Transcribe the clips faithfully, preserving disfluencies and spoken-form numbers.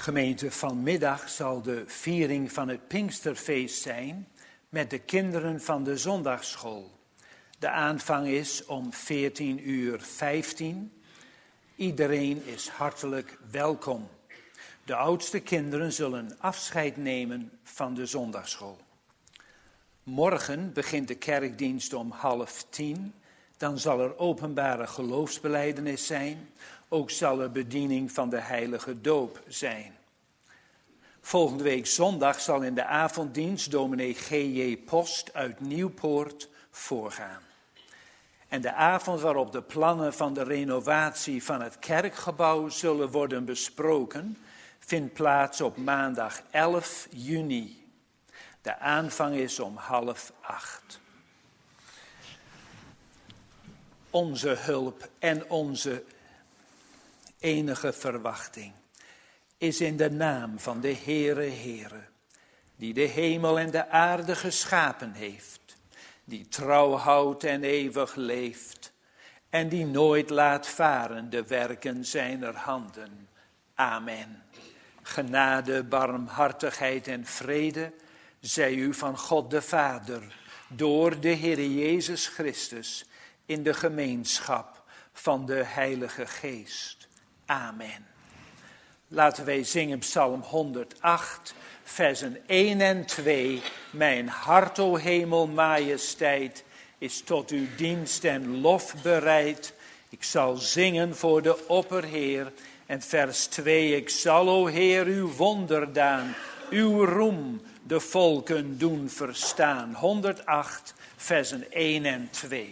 Gemeente, vanmiddag zal de viering van het Pinksterfeest zijn met de kinderen van de zondagsschool. De aanvang is om veertien uur vijftien. Iedereen is hartelijk welkom. De oudste kinderen zullen afscheid nemen van de zondagsschool. Morgen begint de kerkdienst om half tien. Dan zal er openbare geloofsbelijdenis zijn. Ook zal er bediening van de heilige doop zijn. Volgende week zondag zal in de avonddienst dominee G J Post uit Nieuwpoort voorgaan. En de avond waarop de plannen van de renovatie van het kerkgebouw zullen worden besproken, vindt plaats op maandag elf juni. De aanvang is om half acht. Onze hulp en onze enige verwachting is in de naam van de Heere Heere, die de hemel en de aarde geschapen heeft, die trouw houdt en eeuwig leeft, en die nooit laat varen de werken zijner handen. Amen. Genade, barmhartigheid en vrede zij u van God de Vader, door de Heere Jezus Christus, in de gemeenschap van de Heilige Geest. Amen. Laten wij zingen Psalm honderdacht, versen één en twee. Mijn hart, o hemel, majesteit, is tot uw dienst en lof bereid. Ik zal zingen voor de opperheer. En vers twee, ik zal, o Heer, uw wonderdaan, uw roem de volken doen verstaan. honderdacht, versen één en twee.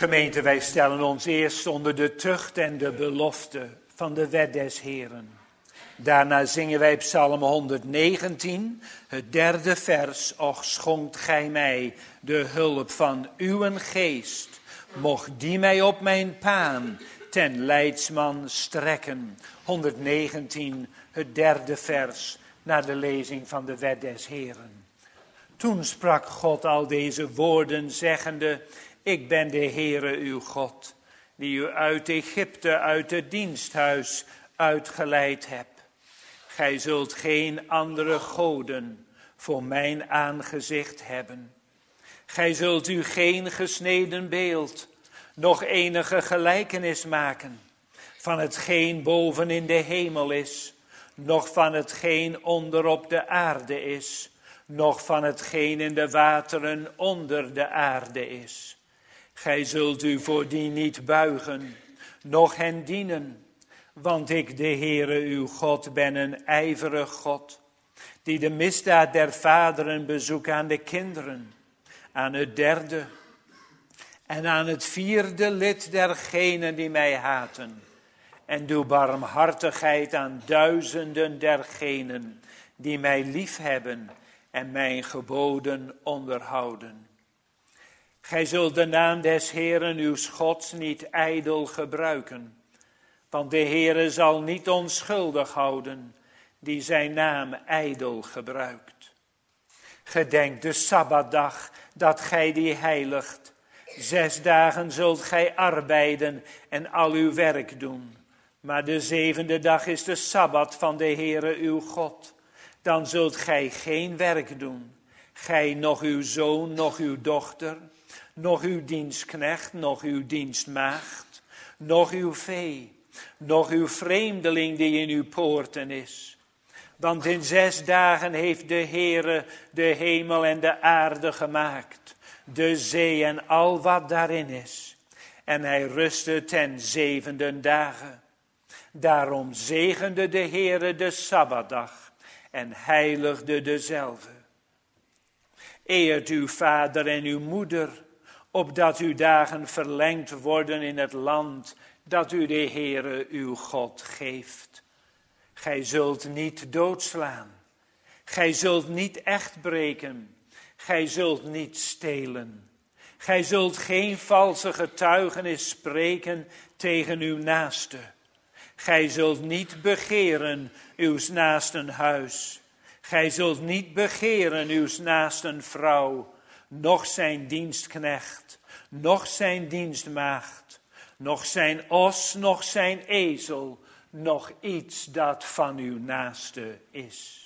Gemeente, wij stellen ons eerst onder de tucht en de belofte van de wet des Heren. Daarna zingen wij Psalm honderdnegentien, het derde vers. Och, schonkt gij mij de hulp van uw geest, mocht die mij op mijn paan ten leidsman strekken. honderdnegentien, het derde vers, naar de lezing van de wet des Heren. Toen sprak God al deze woorden, zeggende: Ik ben de Heere uw God, die u uit Egypte, uit het diensthuis uitgeleid heb. Gij zult geen andere goden voor mijn aangezicht hebben. Gij zult u geen gesneden beeld, nog enige gelijkenis maken van hetgeen boven in de hemel is, noch van hetgeen onder op de aarde is, noch van hetgeen in de wateren onder de aarde is. Gij zult u voor die niet buigen, noch hen dienen, want ik, de Heere uw God, ben een ijverig God, die de misdaad der vaderen bezoekt aan de kinderen, aan het derde en aan het vierde lid dergenen die mij haten, en doe barmhartigheid aan duizenden dergenen die mij liefhebben en mijn geboden onderhouden. Gij zult de naam des Heeren uw Gods niet ijdel gebruiken, want de Heere zal niet onschuldig houden die zijn naam ijdel gebruikt. Gedenk de Sabbatdag dat gij die heiligt. Zes dagen zult gij arbeiden en al uw werk doen. Maar de zevende dag is de Sabbat van de Heere uw God. Dan zult gij geen werk doen. Gij, noch uw zoon, noch uw dochter, noch uw dienstknecht, noch uw dienstmaagd, noch uw vee, noch uw vreemdeling die in uw poorten is. Want in zes dagen heeft de Heere de hemel en de aarde gemaakt, de zee en al wat daarin is. En hij rustte ten zevende dagen. Daarom zegende de Heere de Sabbatdag en heiligde dezelve. Eert uw vader en uw moeder, opdat uw dagen verlengd worden in het land dat u de Heere uw God geeft. Gij zult niet doodslaan. Gij zult niet echt breken. Gij zult niet stelen. Gij zult geen valse getuigenis spreken tegen uw naaste. Gij zult niet begeren uw naasten huis. Gij zult niet begeren uw naasten vrouw, noch zijn dienstknecht, noch zijn dienstmaagd, noch zijn os, noch zijn ezel, noch iets dat van uw naaste is.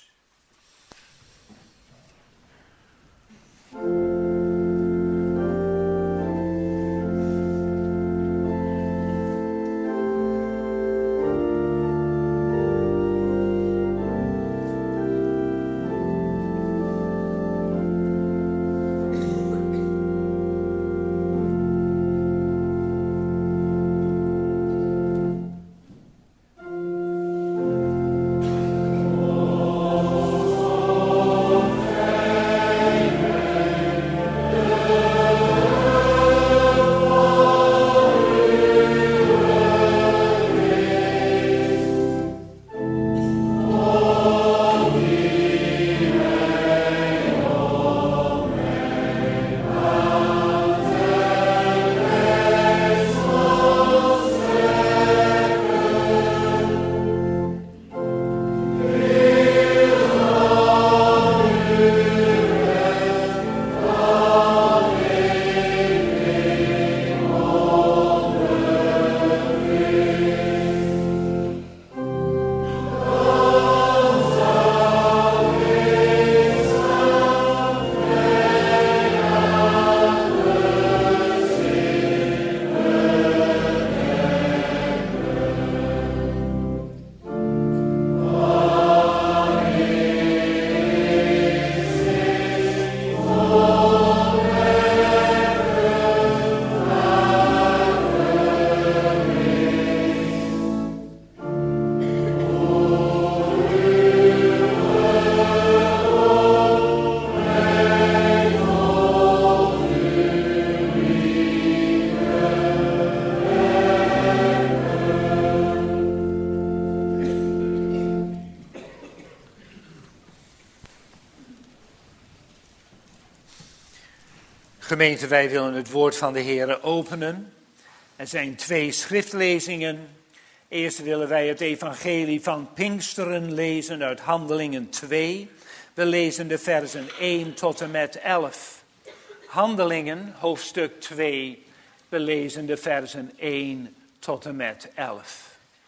Gemeente, wij willen het woord van de Heere openen. Er zijn twee schriftlezingen. Eerst willen wij het evangelie van Pinksteren lezen uit Handelingen twee. We lezen de versen één tot en met elf. Handelingen, hoofdstuk twee. We lezen de versen één tot en met elf.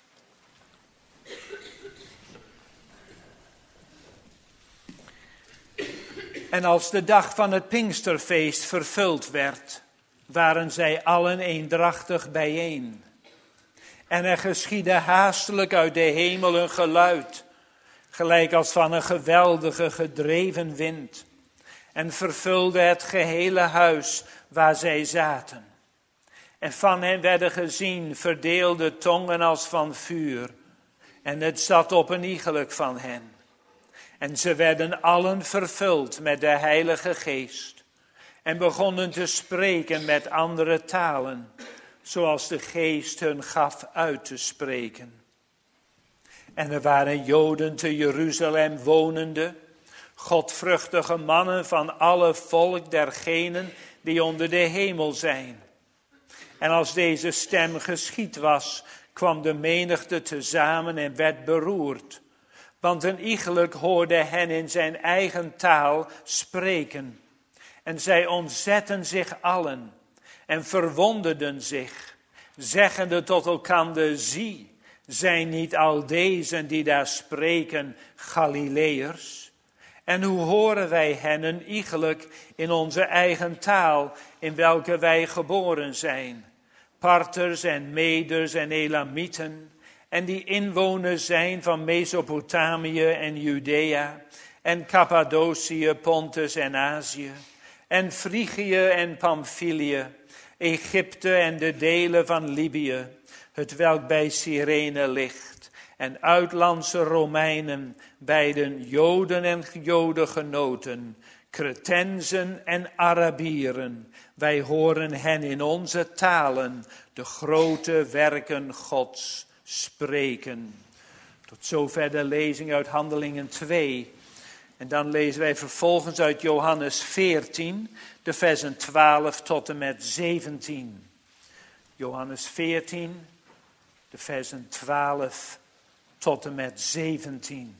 En als de dag van het Pinksterfeest vervuld werd, waren zij allen eendrachtig bijeen. En er geschiedde haastelijk uit de hemel een geluid, gelijk als van een geweldige gedreven wind, en vervulde het gehele huis waar zij zaten. En van hen werden gezien verdeelde tongen als van vuur, en het zat op een iegelijk van hen. En ze werden allen vervuld met de Heilige Geest en begonnen te spreken met andere talen, zoals de Geest hun gaf uit te spreken. En er waren Joden te Jeruzalem wonende, godvruchtige mannen van alle volk dergenen die onder de hemel zijn. En als deze stem geschied was, kwam de menigte tezamen en werd beroerd. Want een iegelijk hoorde hen in zijn eigen taal spreken. En zij ontzetten zich allen en verwonderden zich, zeggende tot elkander: zie, zijn niet al deze die daar spreken Galileërs? En hoe horen wij hen een iegelijk in onze eigen taal, in welke wij geboren zijn? Parters en Meders en Elamieten, en die inwoners zijn van Mesopotamië en Judea, en Cappadocië, Pontus en Azië, en Frigië en Pamphylië, Egypte en de delen van Libië, het welk bij Cyrene ligt, en uitlandse Romeinen, beiden Joden en Jodengenoten, Cretenzen en Arabieren. Wij horen hen in onze talen de grote werken Gods spreken. Tot zover de lezing uit Handelingen twee. En dan lezen wij vervolgens uit Johannes veertien, de versen twaalf tot en met zeventien. Johannes veertien, de versen twaalf tot en met zeventien.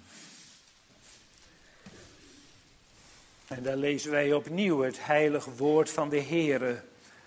En daar lezen wij opnieuw het heilig woord van de Heere.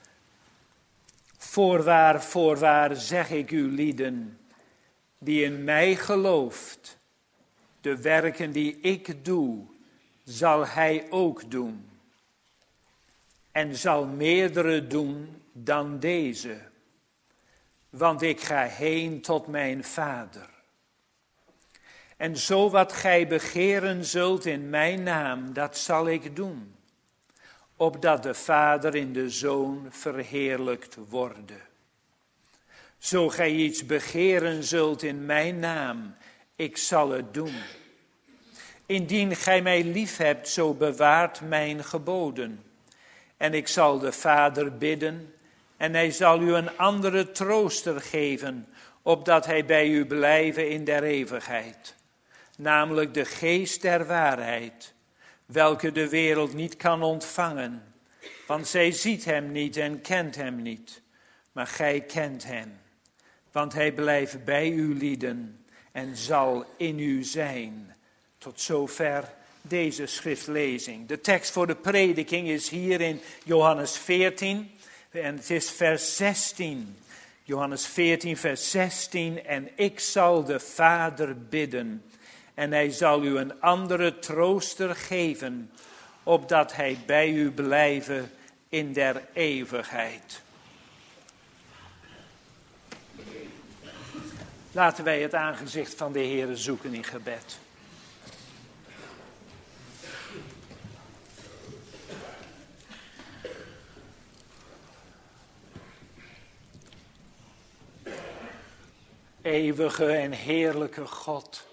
Voorwaar, voorwaar zeg ik u lieden, die in mij gelooft, de werken die ik doe, zal hij ook doen. En zal meerdere doen dan deze, want ik ga heen tot mijn Vader. En zo wat gij begeren zult in mijn naam, dat zal ik doen, opdat de Vader in de Zoon verheerlijkt worden. Zo gij iets begeren zult in mijn naam, ik zal het doen. Indien gij mij lief hebt, zo bewaart mijn geboden. En ik zal de Vader bidden, en hij zal u een andere trooster geven, opdat hij bij u blijven in der eeuwigheid. Namelijk de geest der waarheid, welke de wereld niet kan ontvangen, want zij ziet hem niet en kent hem niet, maar gij kent hem. Want hij blijft bij u lieden en zal in u zijn. Tot zover deze schriftlezing. De tekst voor de prediking is hier in Johannes veertien. En het is vers zestien. Johannes veertien vers zestien. En ik zal de Vader bidden. En hij zal u een andere trooster geven. Opdat hij bij u blijven in der eeuwigheid. Laten wij het aangezicht van de Heere zoeken in gebed. Eeuwige en heerlijke God.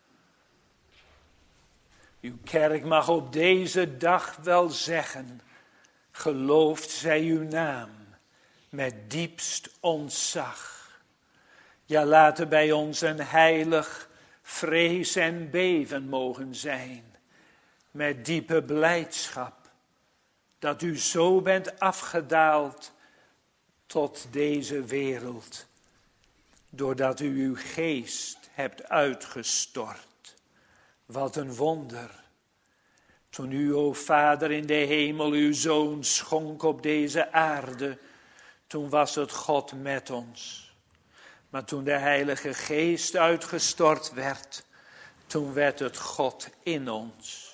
Uw kerk mag op deze dag wel zeggen, geloofd zij uw naam met diepst ontzag. Ja, laat er bij ons een heilig vrees en beven mogen zijn, met diepe blijdschap, dat u zo bent afgedaald tot deze wereld, doordat u uw geest hebt uitgestort. Wat een wonder. Toen u, o Vader in de hemel, uw Zoon schonk op deze aarde, toen was het God met ons. Maar toen de Heilige Geest uitgestort werd, toen werd het God in ons.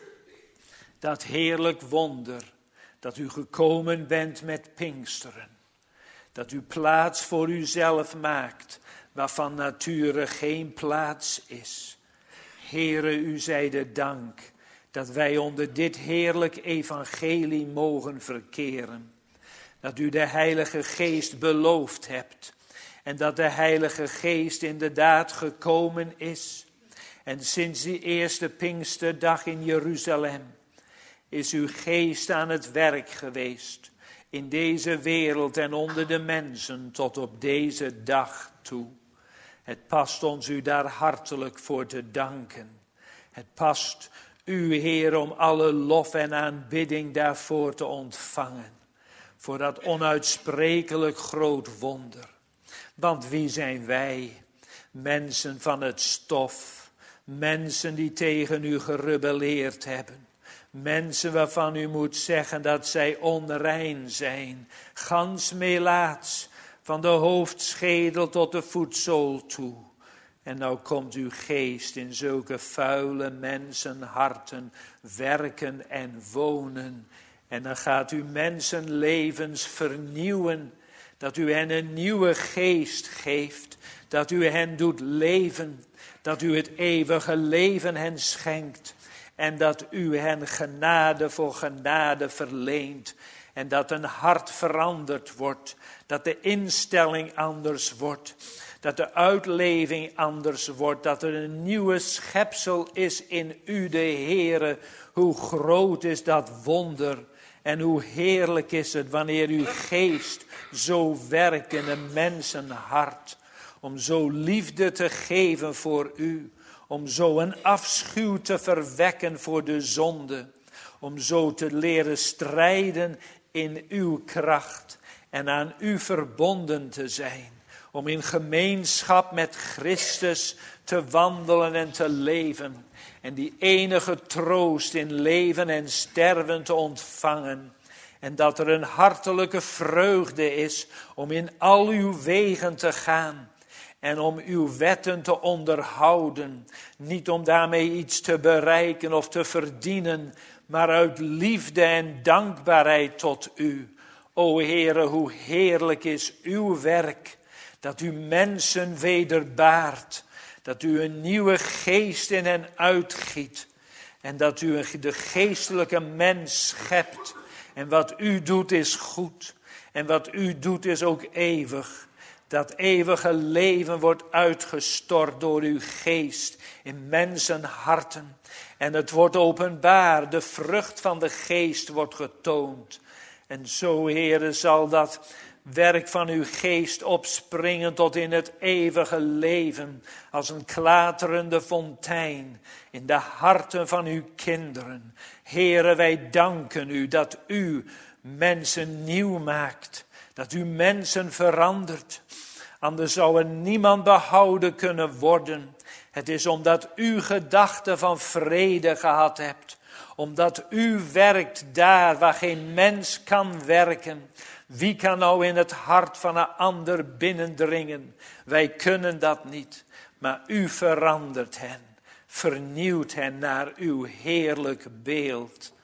Dat heerlijk wonder, dat u gekomen bent met Pinksteren. Dat u plaats voor uzelf maakt, waarvan nature geen plaats is. Heere, u zij de dank, dat wij onder dit heerlijk evangelie mogen verkeren. Dat u de Heilige Geest beloofd hebt. En dat de Heilige Geest inderdaad gekomen is. En sinds die eerste Pinksterdag in Jeruzalem is uw geest aan het werk geweest. In deze wereld en onder de mensen tot op deze dag toe. Het past ons u daar hartelijk voor te danken. Het past u, Heer, om alle lof en aanbidding daarvoor te ontvangen. Voor dat onuitsprekelijk groot wonder. Want wie zijn wij? Mensen van het stof. Mensen die tegen u gerebelleerd hebben. Mensen waarvan u moet zeggen dat zij onrein zijn. Gans melaats, van de hoofdschedel tot de voetzool toe. En nou komt uw geest in zulke vuile mensenharten werken en wonen. En dan gaat u mensenlevens vernieuwen. Dat u hen een nieuwe geest geeft. Dat u hen doet leven. Dat u het eeuwige leven hen schenkt. En dat u hen genade voor genade verleent. En dat een hart veranderd wordt. Dat de instelling anders wordt. Dat de uitleving anders wordt. Dat er een nieuwe schepsel is in u, de Heere. Hoe groot is dat wonder. En hoe heerlijk is het wanneer uw geest zo werkt in een mensenhart. Om zo liefde te geven voor u. Om zo een afschuw te verwekken voor de zonde. Om zo te leren strijden in uw kracht. En aan u verbonden te zijn. Om in gemeenschap met Christus te wandelen en te leven. En die enige troost in leven en sterven te ontvangen. En dat er een hartelijke vreugde is om in al uw wegen te gaan. En om uw wetten te onderhouden. Niet om daarmee iets te bereiken of te verdienen. Maar uit liefde en dankbaarheid tot u. O Heere, hoe heerlijk is uw werk. Dat u mensen wederbaart. Dat u een nieuwe geest in hen uitgiet. En dat u de geestelijke mens schept. En wat u doet is goed. En wat u doet is ook eeuwig. Dat eeuwige leven wordt uitgestort door uw geest in mensenharten. En het wordt openbaar. De vrucht van de geest wordt getoond. En zo, Heere, zal dat werk van uw geest opspringen tot in het eeuwige leven. Als een klaterende fontein in de harten van uw kinderen. Heere, wij danken u dat u mensen nieuw maakt. Dat u mensen verandert. Anders zou er niemand behouden kunnen worden. Het is omdat u gedachten van vrede gehad hebt. Omdat u werkt daar waar geen mens kan werken. Wie kan nou in het hart van een ander binnendringen? Wij kunnen dat niet. Maar u verandert hen. Vernieuwt hen naar uw heerlijk beeld.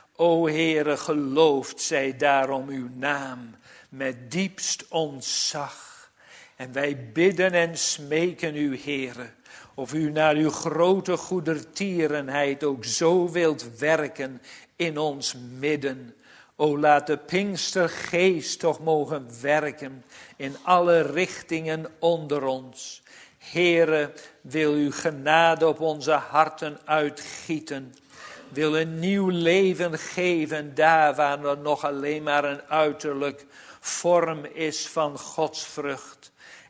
O Heere, geloofd zij daarom uw naam. Met diepst ontzag. En wij bidden en smeken u, Heere, of u naar uw grote goedertierenheid ook zo wilt werken in ons midden. O, laat de Pinkstergeest toch mogen werken in alle richtingen onder ons. Heere, wil uw genade op onze harten uitgieten. Wil een nieuw leven geven daar waar er nog alleen maar een uiterlijk vorm is van godsvrucht.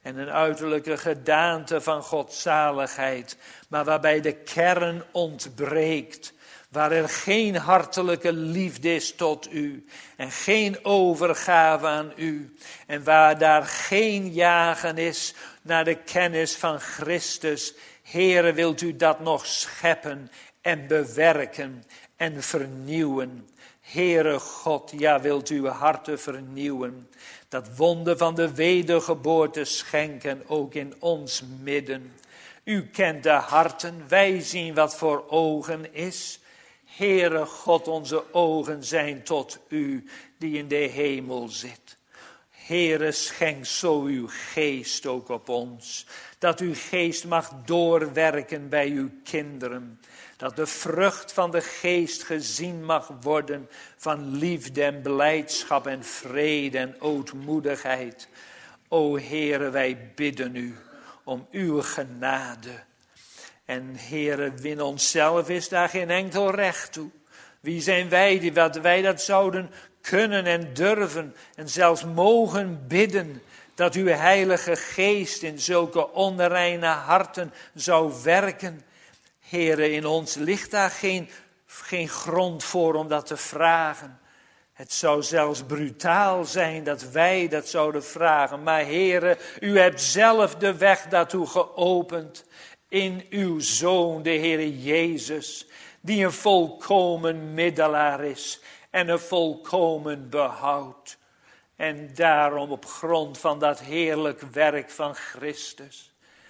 en een uiterlijke gedaante van godzaligheid, maar waarbij de kern ontbreekt, waar er geen hartelijke liefde is tot u en geen overgave aan u en waar daar geen jagen is naar de kennis van Christus. Heere, wilt u dat nog scheppen en bewerken en vernieuwen. Heere God, ja, wilt u harten vernieuwen. Dat wonder van de wedergeboorte schenken, ook in ons midden. U kent de harten, wij zien wat voor ogen is. Heere God, onze ogen zijn tot u, die in de hemel zit. Heere, schenk zo uw geest ook op ons. Dat uw geest mag doorwerken bij uw kinderen. Dat de vrucht van de geest gezien mag worden van liefde en blijdschap en vrede en ootmoedigheid. O Heere, wij bidden u om uw genade. En Heere, win onszelf is daar geen enkel recht toe. Wie zijn wij die wat wij dat zouden kunnen en durven en zelfs mogen bidden, dat uw heilige geest in zulke onreine harten zou werken. Heere, in ons ligt daar geen, geen grond voor om dat te vragen. Het zou zelfs brutaal zijn dat wij dat zouden vragen. Maar Heere, u hebt zelf de weg daartoe geopend in uw Zoon, de Heere Jezus, die een volkomen middelaar is en een volkomen behoud. En daarom op grond van dat heerlijk werk van Christus,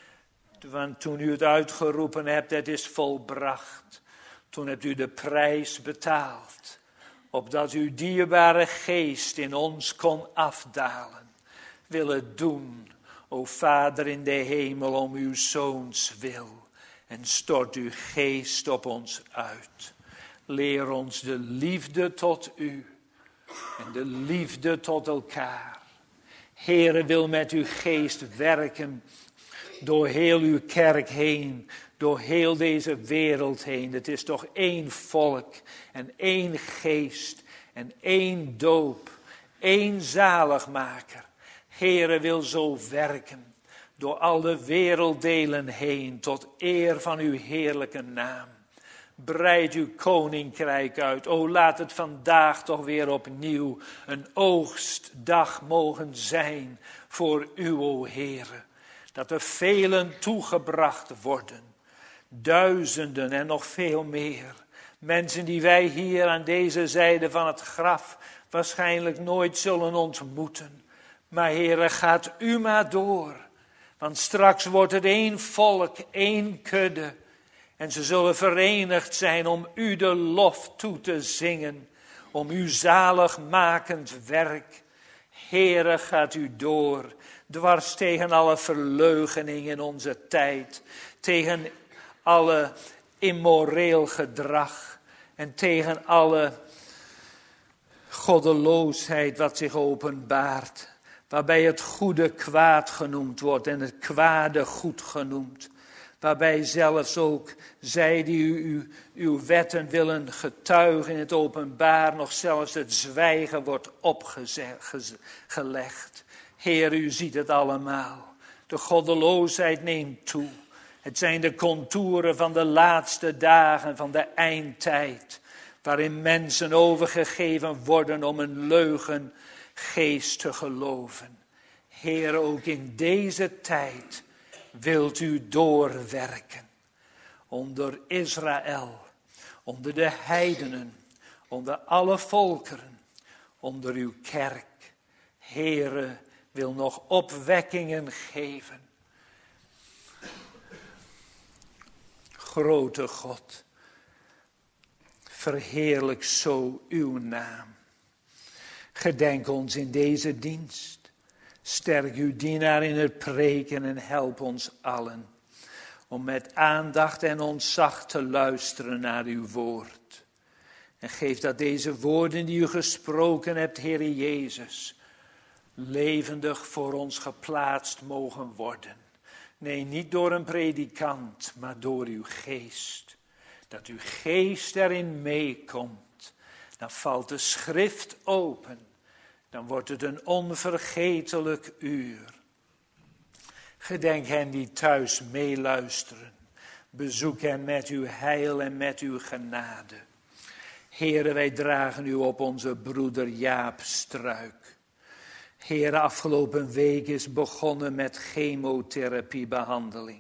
want toen u het uitgeroepen hebt, het is volbracht. Toen hebt u de prijs betaald, opdat uw dierbare geest in ons kon afdalen. Wil het doen, o Vader in de hemel, om uw Zoons wil. En stort uw geest op ons uit. Leer ons de liefde tot u en de liefde tot elkaar. Heere, wil met uw geest werken door heel uw kerk heen, door heel deze wereld heen. Het is toch één volk en één geest en één doop, één zaligmaker. Heere, wil zo werken door alle werelddelen heen tot eer van uw heerlijke naam. Breid uw koninkrijk uit. O, laat het vandaag toch weer opnieuw een oogstdag mogen zijn voor u, o Heere. Dat er velen toegebracht worden. Duizenden en nog veel meer. Mensen die wij hier aan deze zijde van het graf waarschijnlijk nooit zullen ontmoeten. Maar Heere, gaat u maar door. Want straks wordt het één volk, één kudde. En ze zullen verenigd zijn om u de lof toe te zingen. Om uw zaligmakend werk. Heere, gaat u door. Dwars tegen alle verleugening in onze tijd. Tegen alle immoreel gedrag. En tegen alle goddeloosheid wat zich openbaart. Waarbij het goede kwaad genoemd wordt en het kwade goed genoemd. Waarbij zelfs ook zij die u, u, uw wetten willen getuigen in het openbaar, nog zelfs het zwijgen wordt opgelegd. Heer, u ziet het allemaal. De goddeloosheid neemt toe. Het zijn de contouren van de laatste dagen van de eindtijd. Waarin mensen overgegeven worden om een leugengeest te geloven. Heer, ook in deze tijd wilt u doorwerken. Onder Israël, onder de heidenen, onder alle volkeren, onder uw kerk. Heere, wil nog opwekkingen geven. Grote God, verheerlijk zo uw naam. Gedenk ons in deze dienst. Sterk uw dienaar in het preken en help ons allen om met aandacht en ontzag te luisteren naar uw woord. En geef dat deze woorden die u gesproken hebt, Heere Jezus, levendig voor ons geplaatst mogen worden. Nee, niet door een predikant, maar door uw geest. Dat uw geest erin meekomt. Dan valt de schrift open. Dan wordt het een onvergetelijk uur. Gedenk hen die thuis meeluisteren. Bezoek hen met uw heil en met uw genade. Heere, wij dragen u op onze broeder Jaap Struik. Heere, afgelopen week is begonnen met chemotherapiebehandeling.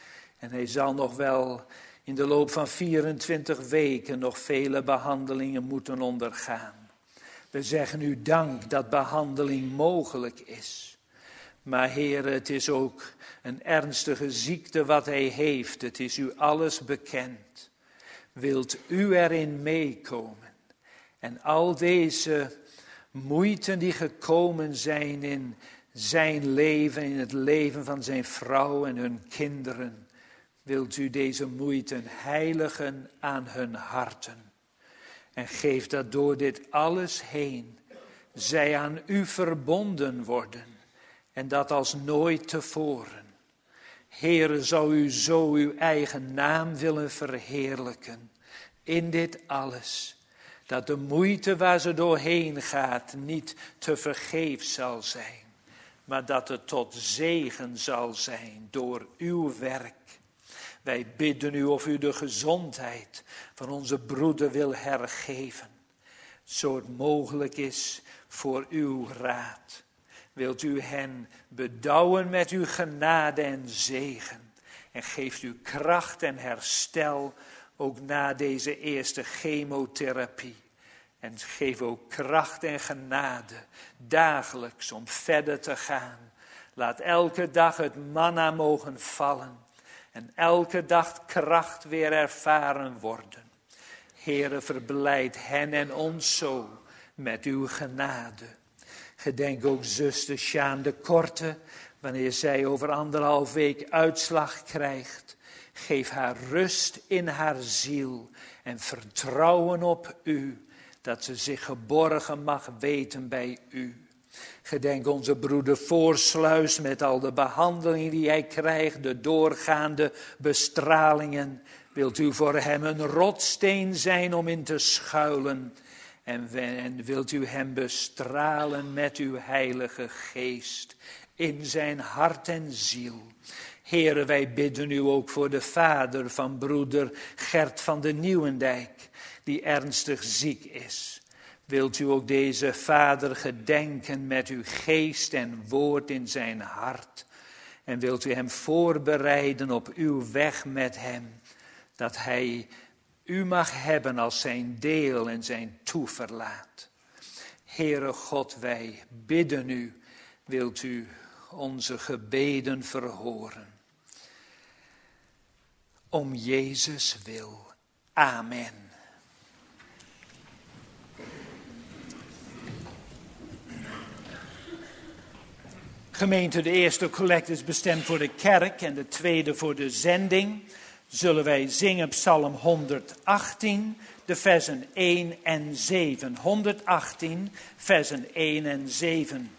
En hij zal nog wel in de loop van vierentwintig weken nog vele behandelingen moeten ondergaan. We zeggen u dank dat behandeling mogelijk is. Maar Heere, het is ook een ernstige ziekte wat hij heeft. Het is u alles bekend. Wilt u erin meekomen? En al deze moeiten die gekomen zijn in zijn leven, in het leven van zijn vrouw en hun kinderen, wilt u deze moeiten heiligen aan hun harten. En geef dat door dit alles heen zij aan u verbonden worden. En dat als nooit tevoren. Heere, zou u zo uw eigen naam willen verheerlijken in dit alles. Dat de moeite waar ze doorheen gaat niet te vergeefs zal zijn. Maar dat het tot zegen zal zijn door uw werk. Wij bidden u of u de gezondheid van onze broeder wil hergeven. Zo het mogelijk is voor uw raad. Wilt u hen bedouwen met uw genade en zegen. En geeft u kracht en herstel ook na deze eerste chemotherapie. En geef ook kracht en genade dagelijks om verder te gaan. Laat elke dag het manna mogen vallen. En elke dag kracht weer ervaren worden. Heere, verblijd hen en ons zo met uw genade. Gedenk ook zuster Sjaan de Korte, wanneer zij over anderhalf week uitslag krijgt. Geef haar rust in haar ziel en vertrouwen op u, dat ze zich geborgen mag weten bij u. Gedenk onze broeder Voorsluis met al de behandelingen die hij krijgt, de doorgaande bestralingen. Wilt u voor hem een rotsteen zijn om in te schuilen. En, en wilt u hem bestralen met uw heilige geest in zijn hart en ziel. Heere, wij bidden u ook voor de vader van broeder Gert van de Nieuwendijk, die ernstig ziek is. Wilt u ook deze vader gedenken met uw geest en woord in zijn hart. En wilt u hem voorbereiden op uw weg met hem, dat hij u mag hebben als zijn deel en zijn toeverlaat. Heere God, wij bidden u, wilt u onze gebeden verhoren. Om Jezus wil. Amen. Gemeente, de eerste collecte is bestemd voor de kerk en de tweede voor de zending. Zullen wij zingen Psalm honderdachttien, de versen één en zeven. honderdachttien, versen één en zeven.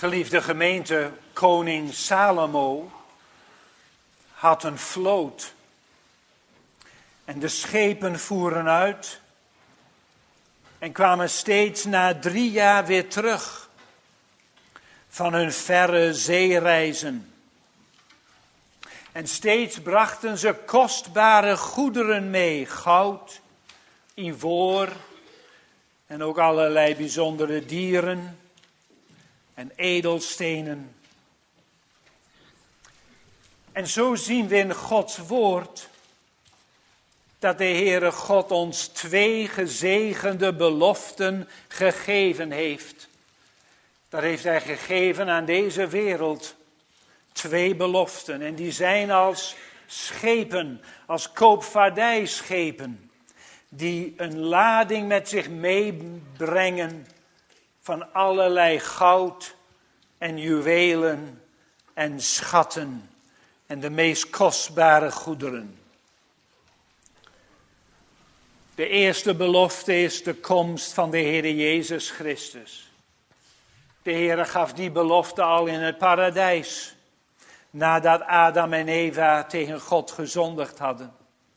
Geliefde gemeente, koning Salomo had een vloot. En de schepen voeren uit en kwamen steeds na drie jaar weer terug van hun verre zeereizen. En steeds brachten ze kostbare goederen mee, goud, ivoor en ook allerlei bijzondere dieren en edelstenen. En zo zien we in Gods woord dat de Heere God ons twee gezegende beloften gegeven heeft. Dat heeft Hij gegeven aan deze wereld. Twee beloften. En die zijn als schepen, als koopvaardijschepen, die een lading met zich meebrengen van allerlei goud en juwelen en schatten en de meest kostbare goederen. De eerste belofte is de komst van de Heere Jezus Christus. De Heere gaf die belofte al in het paradijs, nadat Adam en Eva tegen God gezondigd hadden.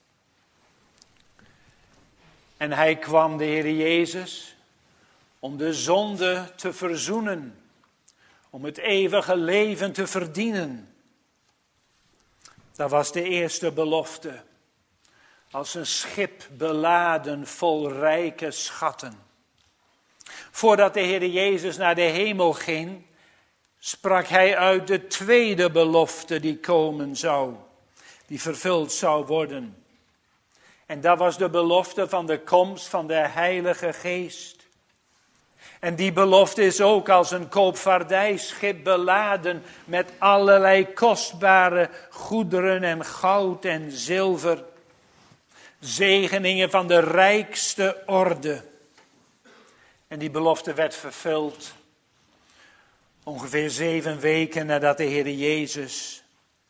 En Hij kwam, de Heere Jezus, om de zonde te verzoenen, om het eeuwige leven te verdienen. Dat was de eerste belofte. Als een schip beladen vol rijke schatten. Voordat de Heer Jezus naar de hemel ging, sprak Hij uit de tweede belofte die komen zou. Die vervuld zou worden. En dat was de belofte van de komst van de Heilige Geest. En die belofte is ook als een koopvaardijschip beladen met allerlei kostbare goederen en goud en zilver. Zegeningen van de rijkste orde. En die belofte werd vervuld ongeveer zeven weken nadat de Heer Jezus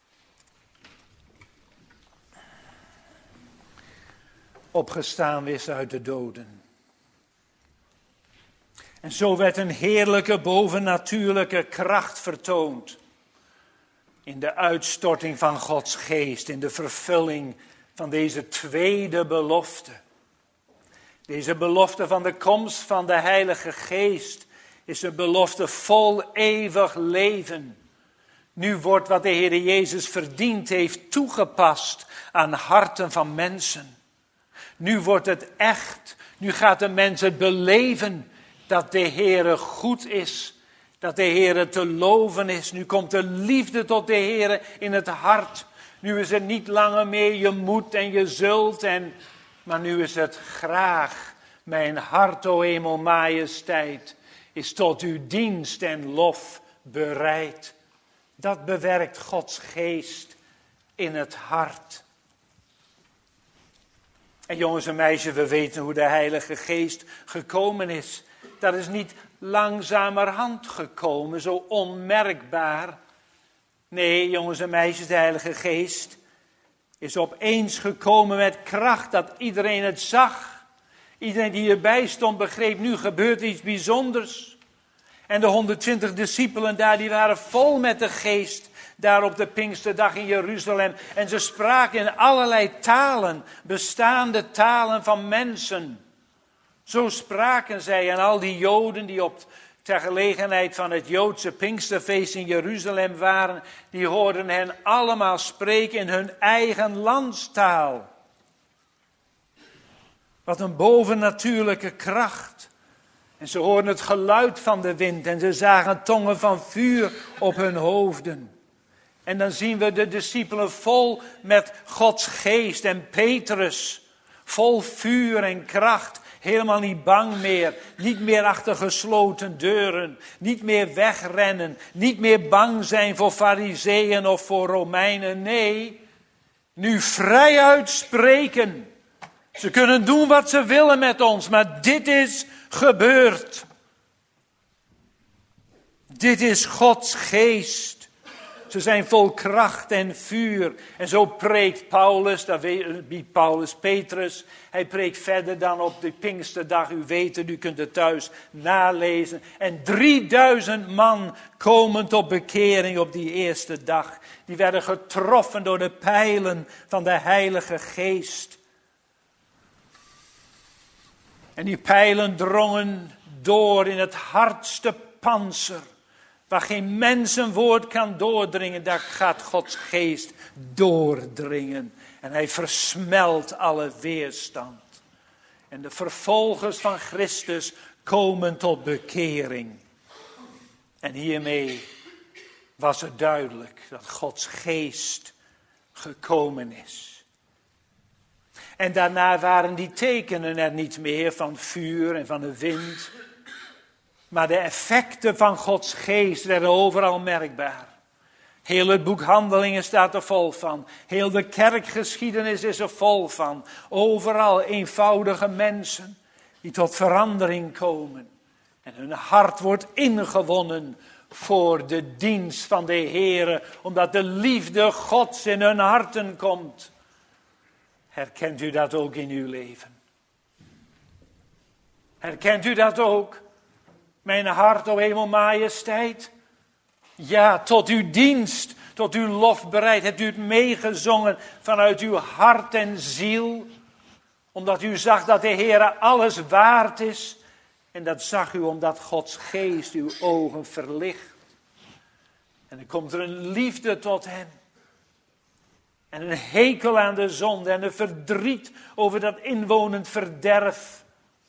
opgestaan is uit de doden. En zo werd een heerlijke bovennatuurlijke kracht vertoond in de uitstorting van Gods geest, in de vervulling van deze tweede belofte. Deze belofte van de komst van de Heilige Geest is een belofte vol eeuwig leven. Nu wordt wat de Heer Jezus verdiend heeft toegepast aan harten van mensen. Nu wordt het echt. Nu gaat de mens het beleven dat de Heer goed is. Dat de Heer te loven is. Nu komt de liefde tot de Heer in het hart. Nu is het niet langer meer je moet en je zult. En, maar nu is het graag. Mijn hart, o hemel majesteit, is tot uw dienst en lof bereid. Dat bewerkt Gods geest in het hart. En jongens en meisjes, we weten hoe de Heilige Geest gekomen is. Dat is niet langzamerhand gekomen, zo onmerkbaar. Nee, jongens en meisjes, de Heilige Geest is opeens gekomen met kracht dat iedereen het zag. Iedereen die erbij stond begreep, nu gebeurt iets bijzonders. En de honderdtwintig discipelen daar, die waren vol met de Geest. Daar op de Pinksterdag in Jeruzalem. En ze spraken in allerlei talen, bestaande talen van mensen. Zo spraken zij, en al die Joden die op ter gelegenheid van het Joodse Pinksterfeest in Jeruzalem waren, die hoorden hen allemaal spreken in hun eigen landstaal. Wat een bovennatuurlijke kracht. En ze hoorden het geluid van de wind en ze zagen tongen van vuur op hun hoofden. En dan zien we de discipelen vol met Gods geest en Petrus, vol vuur en kracht. Helemaal niet bang meer, niet meer achter gesloten deuren, niet meer wegrennen, niet meer bang zijn voor Farizeeën of voor Romeinen. Nee, nu vrijuit spreken. Ze kunnen doen wat ze willen met ons, maar dit is gebeurd. Dit is Gods geest Ze zijn vol kracht en vuur. En zo preekt Paulus, dat weet Paulus, Petrus. Hij preekt verder dan op de Pinksterdag. U weet het, u kunt het thuis nalezen. En drieduizend man komen tot bekering op die eerste dag. Die werden getroffen door de pijlen van de Heilige Geest. En die pijlen drongen door in het hardste pantser. Waar geen mensenwoord kan doordringen, daar gaat Gods geest doordringen. En hij versmelt alle weerstand. En de vervolgers van Christus komen tot bekering. En hiermee was het duidelijk dat Gods geest gekomen is. En daarna waren die tekenen er niet meer van vuur en van de wind. Maar de effecten van Gods geest werden overal merkbaar. Heel het boek Handelingen staat er vol van. Heel de kerkgeschiedenis is er vol van. Overal eenvoudige mensen die tot verandering komen. En hun hart wordt ingewonnen voor de dienst van de Heere. Omdat de liefde Gods in hun harten komt. Herkent u dat ook in uw leven? Herkent u dat ook? Mijn hart, o hemelmajesteit. Ja, tot uw dienst, tot uw lof bereid. Hebt u het meegezongen vanuit uw hart en ziel. Omdat u zag dat de Heere alles waard is. En dat zag u omdat Gods geest uw ogen verlicht. En dan komt er een liefde tot hem. En een hekel aan de zonde en een verdriet over dat inwonend verderf.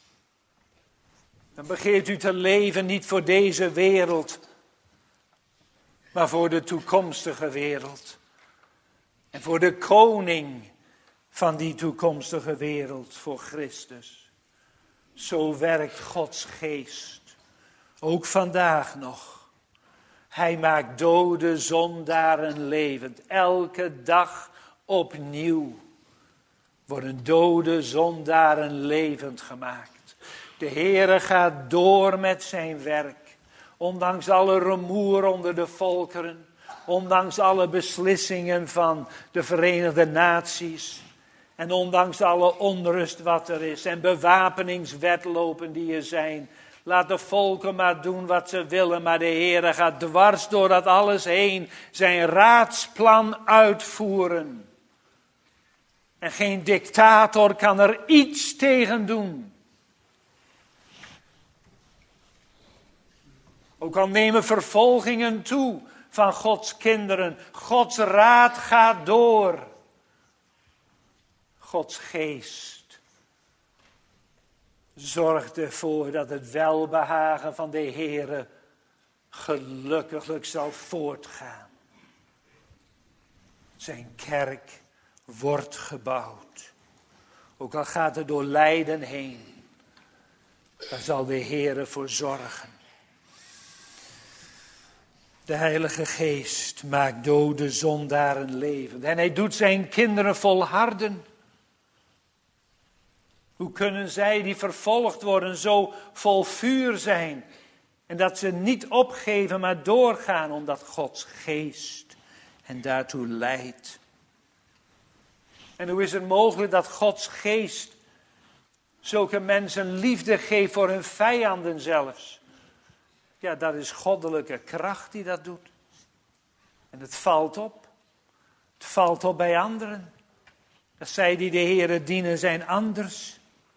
Dan begeert u te leven niet voor deze wereld, maar voor de toekomstige wereld. En voor de koning van die toekomstige wereld, voor Christus. Zo werkt Gods geest, ook vandaag nog. Hij maakt dode zondaren levend. Elke dag opnieuw worden dode zondaren levend gemaakt. De Heere gaat door met zijn werk. Ondanks alle rumoer onder de volkeren. Ondanks alle beslissingen van de Verenigde Naties. En ondanks alle onrust wat er is. En bewapeningswetlopen die er zijn. Laat de volken maar doen wat ze willen. Maar de Heere gaat dwars door dat alles heen. Zijn raadsplan uitvoeren. En geen dictator kan er iets tegen doen. Ook al nemen vervolgingen toe van Gods kinderen. Gods raad gaat door. Gods geest zorgt ervoor dat het welbehagen van de Heere gelukkiglijk zal voortgaan. Zijn kerk wordt gebouwd. Ook al gaat het door lijden heen. Daar zal de Heere voor zorgen. De Heilige Geest maakt dode zondaren levend. En hij doet zijn kinderen volharden. Hoe kunnen zij die vervolgd worden zo vol vuur zijn? En dat ze niet opgeven, maar doorgaan omdat Gods geest hen daartoe leidt. En hoe is het mogelijk dat Gods geest zulke mensen liefde geeft voor hun vijanden zelfs? Ja, dat is goddelijke kracht die dat doet. En het valt op. Het valt op bij anderen. Dat zij die de Heere dienen zijn anders.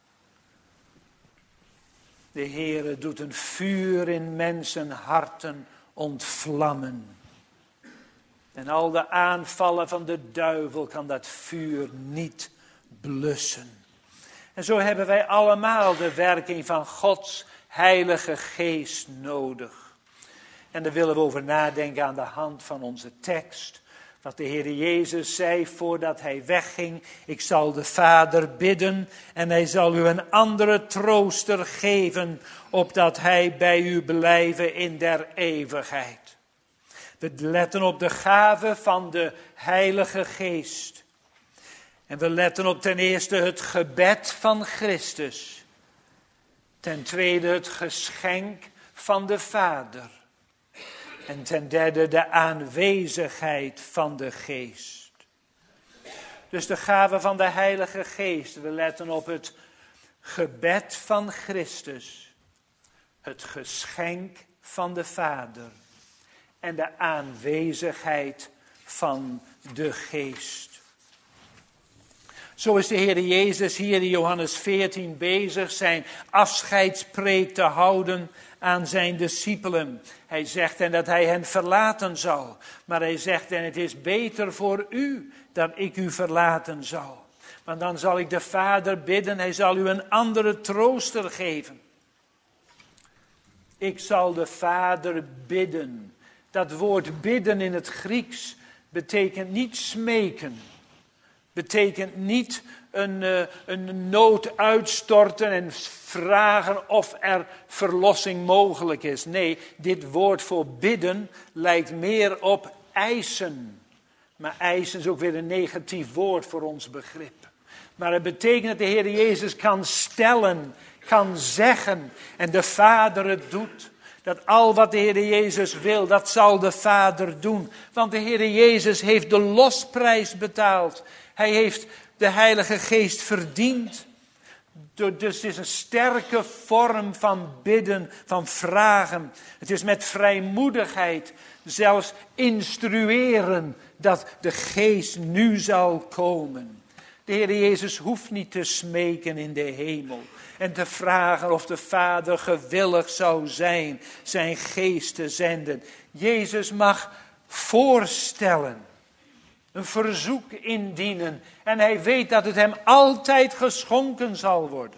De Heere doet een vuur in mensen harten ontvlammen. En al de aanvallen van de duivel kan dat vuur niet blussen. En zo hebben wij allemaal de werking van Gods Heilige Geest nodig. En daar willen we over nadenken aan de hand van onze tekst. Wat de Heer Jezus zei voordat hij wegging. Ik zal de Vader bidden en hij zal u een andere trooster geven. Opdat hij bij u blijven in der eeuwigheid. We letten op de gave van de Heilige Geest. En we letten op ten eerste het gebed van Christus. Ten tweede het geschenk van de Vader. En ten derde de aanwezigheid van de Geest. Dus de gave van de Heilige Geest. We letten op het gebed van Christus. Het geschenk van de Vader. En de aanwezigheid van de Geest. Zo is de Heer Jezus hier in Johannes veertien bezig zijn afscheidspreek te houden aan zijn discipelen. Hij zegt en dat hij hen verlaten zal. Maar hij zegt en het is beter voor u dat ik u verlaten zal. Want dan zal ik de Vader bidden, hij zal u een andere trooster geven. Ik zal de Vader bidden. Dat woord bidden in het Grieks betekent niet smeken. Betekent niet een, uh, een nood uitstorten en vragen of er verlossing mogelijk is. Nee, dit woord voor bidden lijkt meer op eisen. Maar eisen is ook weer een negatief woord voor ons begrip. Maar het betekent dat de Heer Jezus kan stellen, kan zeggen en de Vader het doet. Dat al wat de Heer Jezus wil, dat zal de Vader doen. Want de Heer Jezus heeft de losprijs betaald. Hij heeft de Heilige Geest verdiend. Dus het is een sterke vorm van bidden, van vragen. Het is met vrijmoedigheid, zelfs instrueren dat de Geest nu zal komen. De Heer Jezus hoeft niet te smeken in de hemel en te vragen of de Vader gewillig zou zijn zijn Geest te zenden. Jezus mag voorstellen, een verzoek indienen en hij weet dat het hem altijd geschonken zal worden.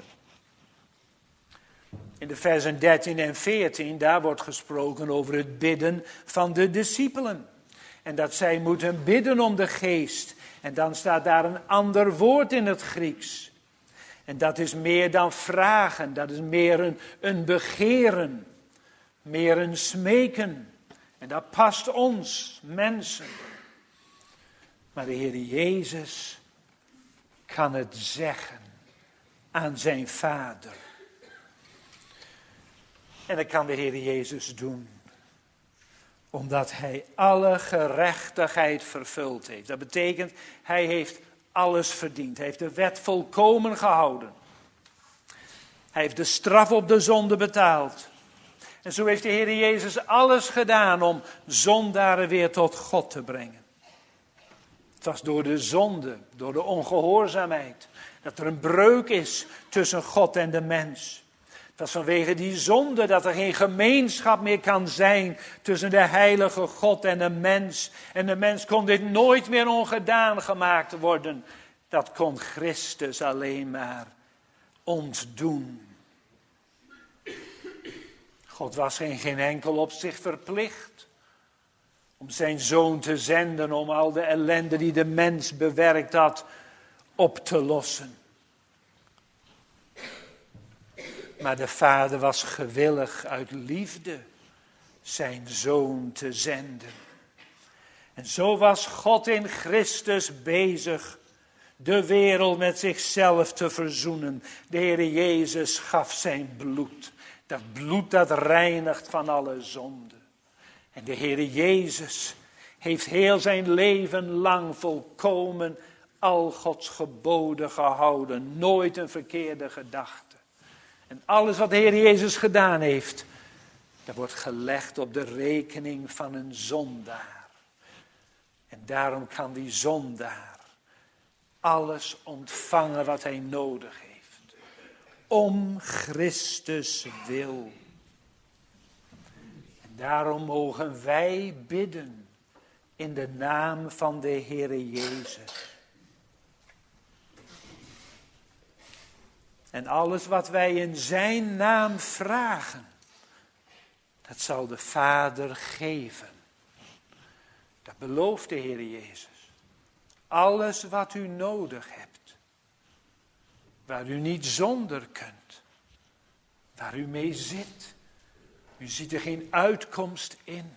In de versen dertien en veertien, daar wordt gesproken over het bidden van de discipelen. En dat zij moeten bidden om de Geest. En dan staat daar een ander woord in het Grieks. En dat is meer dan vragen, dat is meer een, een begeren, meer een smeken. En dat past ons, mensen. Maar de Heer Jezus kan het zeggen aan zijn Vader. En dat kan de Heer Jezus doen. Omdat hij alle gerechtigheid vervuld heeft. Dat betekent, hij heeft alles verdiend. Hij heeft de wet volkomen gehouden. Hij heeft de straf op de zonde betaald. En zo heeft de Heer Jezus alles gedaan om zondaren weer tot God te brengen. Het was door de zonde, door de ongehoorzaamheid, dat er een breuk is tussen God en de mens. Het was vanwege die zonde dat er geen gemeenschap meer kan zijn tussen de heilige God en de mens. En de mens kon dit nooit meer ongedaan gemaakt worden. Dat kon Christus alleen maar ontdoen. God was in geen enkel opzicht verplicht om zijn zoon te zenden om al de ellende die de mens bewerkt had op te lossen. Maar de Vader was gewillig uit liefde zijn zoon te zenden. En zo was God in Christus bezig de wereld met zichzelf te verzoenen. De Heer Jezus gaf zijn bloed. Dat bloed dat reinigt van alle zonde. En de Heer Jezus heeft heel zijn leven lang volkomen al Gods geboden gehouden. Nooit een verkeerde gedachte. En alles wat de Heer Jezus gedaan heeft, dat wordt gelegd op de rekening van een zondaar. En daarom kan die zondaar alles ontvangen wat hij nodig heeft. Om Christus wil. En daarom mogen wij bidden in de naam van de Heer Jezus. En alles wat wij in zijn naam vragen, dat zal de Vader geven. Dat belooft de Heer Jezus. Alles wat u nodig hebt, waar u niet zonder kunt, waar u mee zit. U ziet er geen uitkomst in.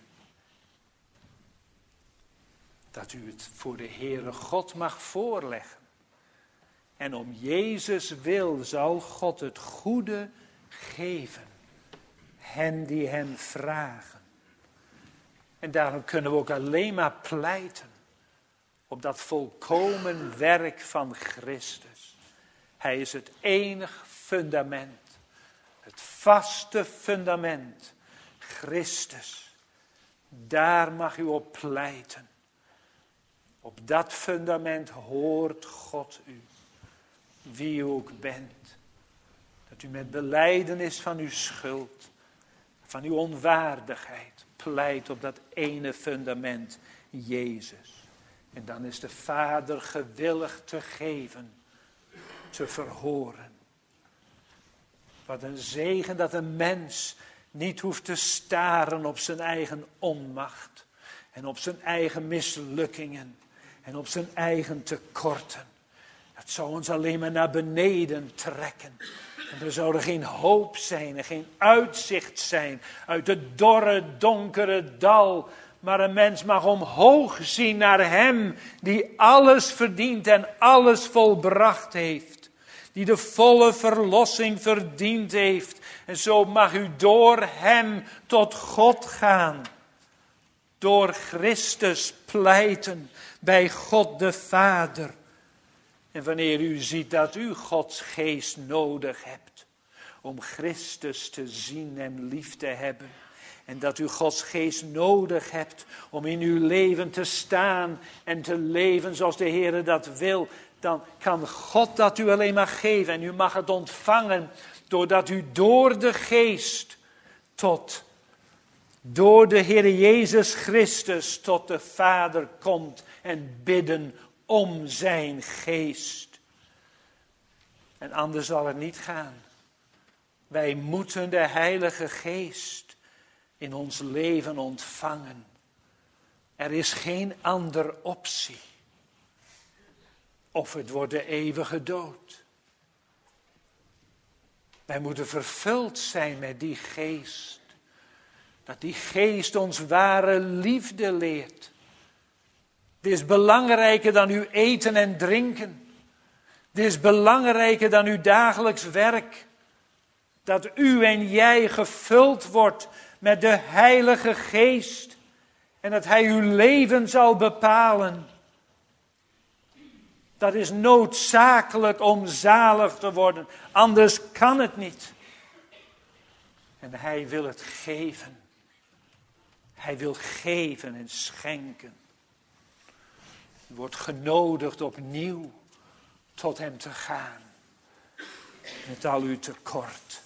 Dat u het voor de Heere God mag voorleggen. En om Jezus wil zal God het goede geven. Hen die hem vragen. En daarom kunnen we ook alleen maar pleiten op dat volkomen werk van Christus. Hij is het enige fundament. Het vaste fundament. Christus. Daar mag u op pleiten. Op dat fundament hoort God u. Wie u ook bent. Dat u met belijdenis van uw schuld. Van uw onwaardigheid. Pleit op dat ene fundament. Jezus. En dan is de Vader gewillig te geven. Te verhoren. Wat een zegen dat een mens niet hoeft te staren op zijn eigen onmacht. En op zijn eigen mislukkingen. En op zijn eigen tekorten. Dat zou ons alleen maar naar beneden trekken. En er zou er geen hoop zijn en geen uitzicht zijn uit het dorre, donkere dal. Maar een mens mag omhoog zien naar hem die alles verdient en alles volbracht heeft. Die de volle verlossing verdiend heeft. En zo mag u door hem tot God gaan. Door Christus pleiten bij God de Vader. En wanneer u ziet dat u Gods geest nodig hebt. Om Christus te zien en lief te hebben. En dat u Gods geest nodig hebt om in uw leven te staan en te leven zoals de Heer dat wil. Dan kan God dat u alleen maar geven. En u mag het ontvangen doordat u door de geest tot, door de Heer Jezus Christus tot de Vader komt en bidden om zijn geest. En anders zal het niet gaan. Wij moeten de Heilige Geest in ons leven ontvangen. Er is geen andere optie. Of het wordt de eeuwige dood. Wij moeten vervuld zijn met die geest. Dat die geest ons ware liefde leert. Dit is belangrijker dan uw eten en drinken. Dit is belangrijker dan uw dagelijks werk. Dat u en jij gevuld wordt met de Heilige Geest. En dat Hij uw leven zal bepalen. Dat is noodzakelijk om zalig te worden. Anders kan het niet. En Hij wil het geven. Hij wil geven en schenken. U wordt genodigd opnieuw tot Hem te gaan. Met al uw tekort.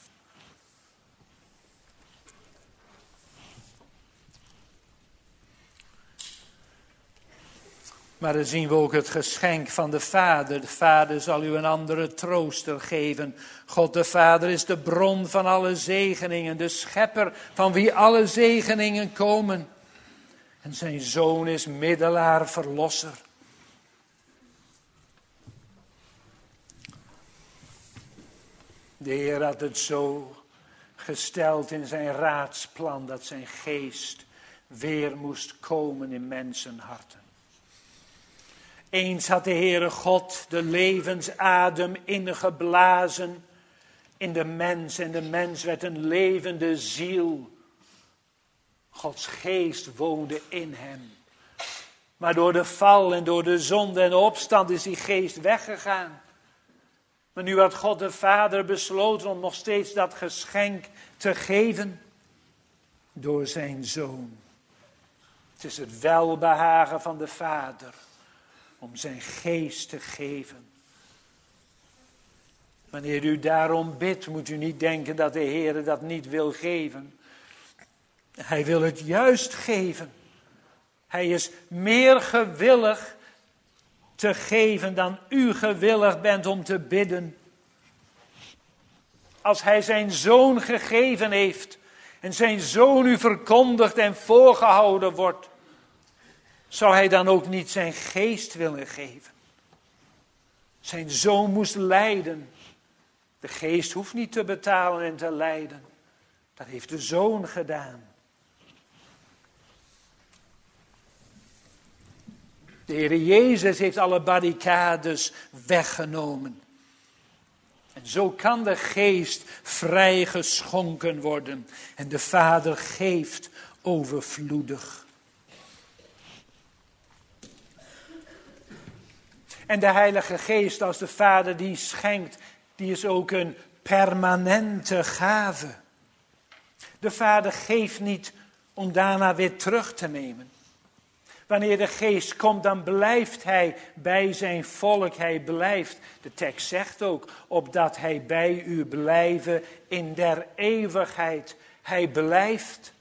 Maar dan zien we ook het geschenk van de Vader. De Vader zal u een andere trooster geven. God de Vader is de bron van alle zegeningen. De schepper van wie alle zegeningen komen. En zijn Zoon is middelaar, verlosser. De Heer had het zo gesteld in zijn raadsplan dat zijn geest weer moest komen in mensenharten. Eens had de Heere God de levensadem ingeblazen in de mens en de mens werd een levende ziel. Gods geest woonde in hem. Maar door de val en door de zonde en de opstand is die geest weggegaan. Maar nu had God de Vader besloten om nog steeds dat geschenk te geven door zijn Zoon. Het is het welbehagen van de Vader om zijn geest te geven. Wanneer u daarom bidt, moet u niet denken dat de Heer dat niet wil geven. Hij wil het juist geven. Hij is meer gewillig te geven dan u gewillig bent om te bidden. Als Hij zijn Zoon gegeven heeft en zijn Zoon u verkondigd en voorgehouden wordt, zou Hij dan ook niet zijn geest willen geven? Zijn Zoon moest lijden. De geest hoeft niet te betalen en te lijden. Dat heeft de Zoon gedaan. De Heer Jezus heeft alle barricades weggenomen. En zo kan de geest vrij geschonken worden. En de Vader geeft overvloedig. En de Heilige Geest als de Vader die schenkt, die is ook een permanente gave. De Vader geeft niet om daarna weer terug te nemen. Wanneer de Geest komt, dan blijft hij bij zijn volk. Hij blijft, de tekst zegt ook, opdat hij bij u blijven in der eeuwigheid. Hij blijft.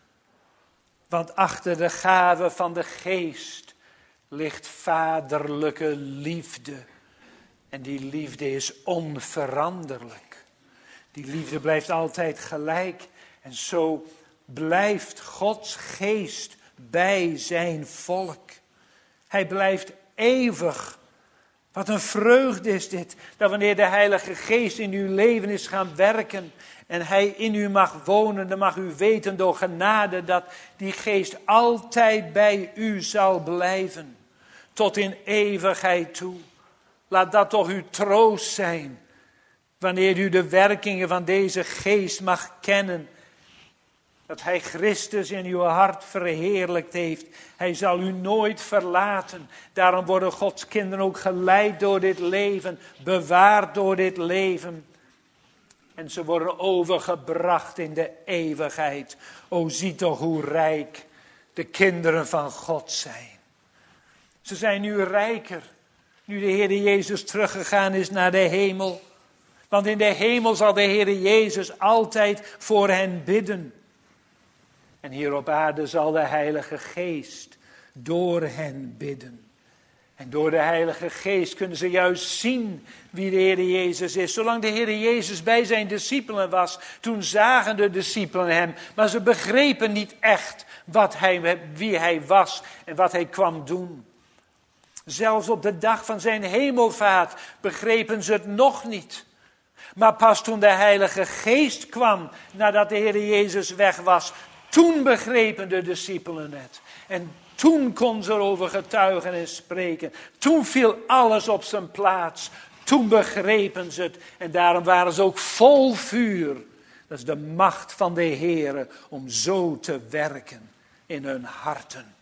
Want achter de gave van de Geest ligt vaderlijke liefde. En die liefde is onveranderlijk. Die liefde blijft altijd gelijk. En zo blijft Gods Geest bij zijn volk. Hij blijft eeuwig. Wat een vreugde is dit. Dat wanneer de Heilige Geest in uw leven is gaan werken. En hij in u mag wonen. Dan mag u weten door genade dat die Geest altijd bij u zal blijven. Tot in eeuwigheid toe. Laat dat toch uw troost zijn. Wanneer u de werkingen van deze Geest mag kennen. Dat hij Christus in uw hart verheerlijkt heeft. Hij zal u nooit verlaten. Daarom worden Gods kinderen ook geleid door dit leven. Bewaard door dit leven. En ze worden overgebracht in de eeuwigheid. O, zie toch hoe rijk de kinderen van God zijn. Ze zijn nu rijker. Nu de Heer Jezus teruggegaan is naar de hemel. Want in de hemel zal de Heer Jezus altijd voor hen bidden. En hier op aarde zal de Heilige Geest door hen bidden. En door de Heilige Geest kunnen ze juist zien wie de Heer Jezus is. Zolang de Heer Jezus bij zijn discipelen was, toen zagen de discipelen hem. Maar ze begrepen niet echt wat hij, wie hij was en wat hij kwam doen. Zelfs op de dag van zijn hemelvaart begrepen ze het nog niet. Maar pas toen de Heilige Geest kwam, nadat de Heer Jezus weg was, toen begrepen de discipelen het. En toen kon ze erover getuigen en spreken. Toen viel alles op zijn plaats. Toen begrepen ze het. En daarom waren ze ook vol vuur. Dat is de macht van de Heer om zo te werken in hun harten.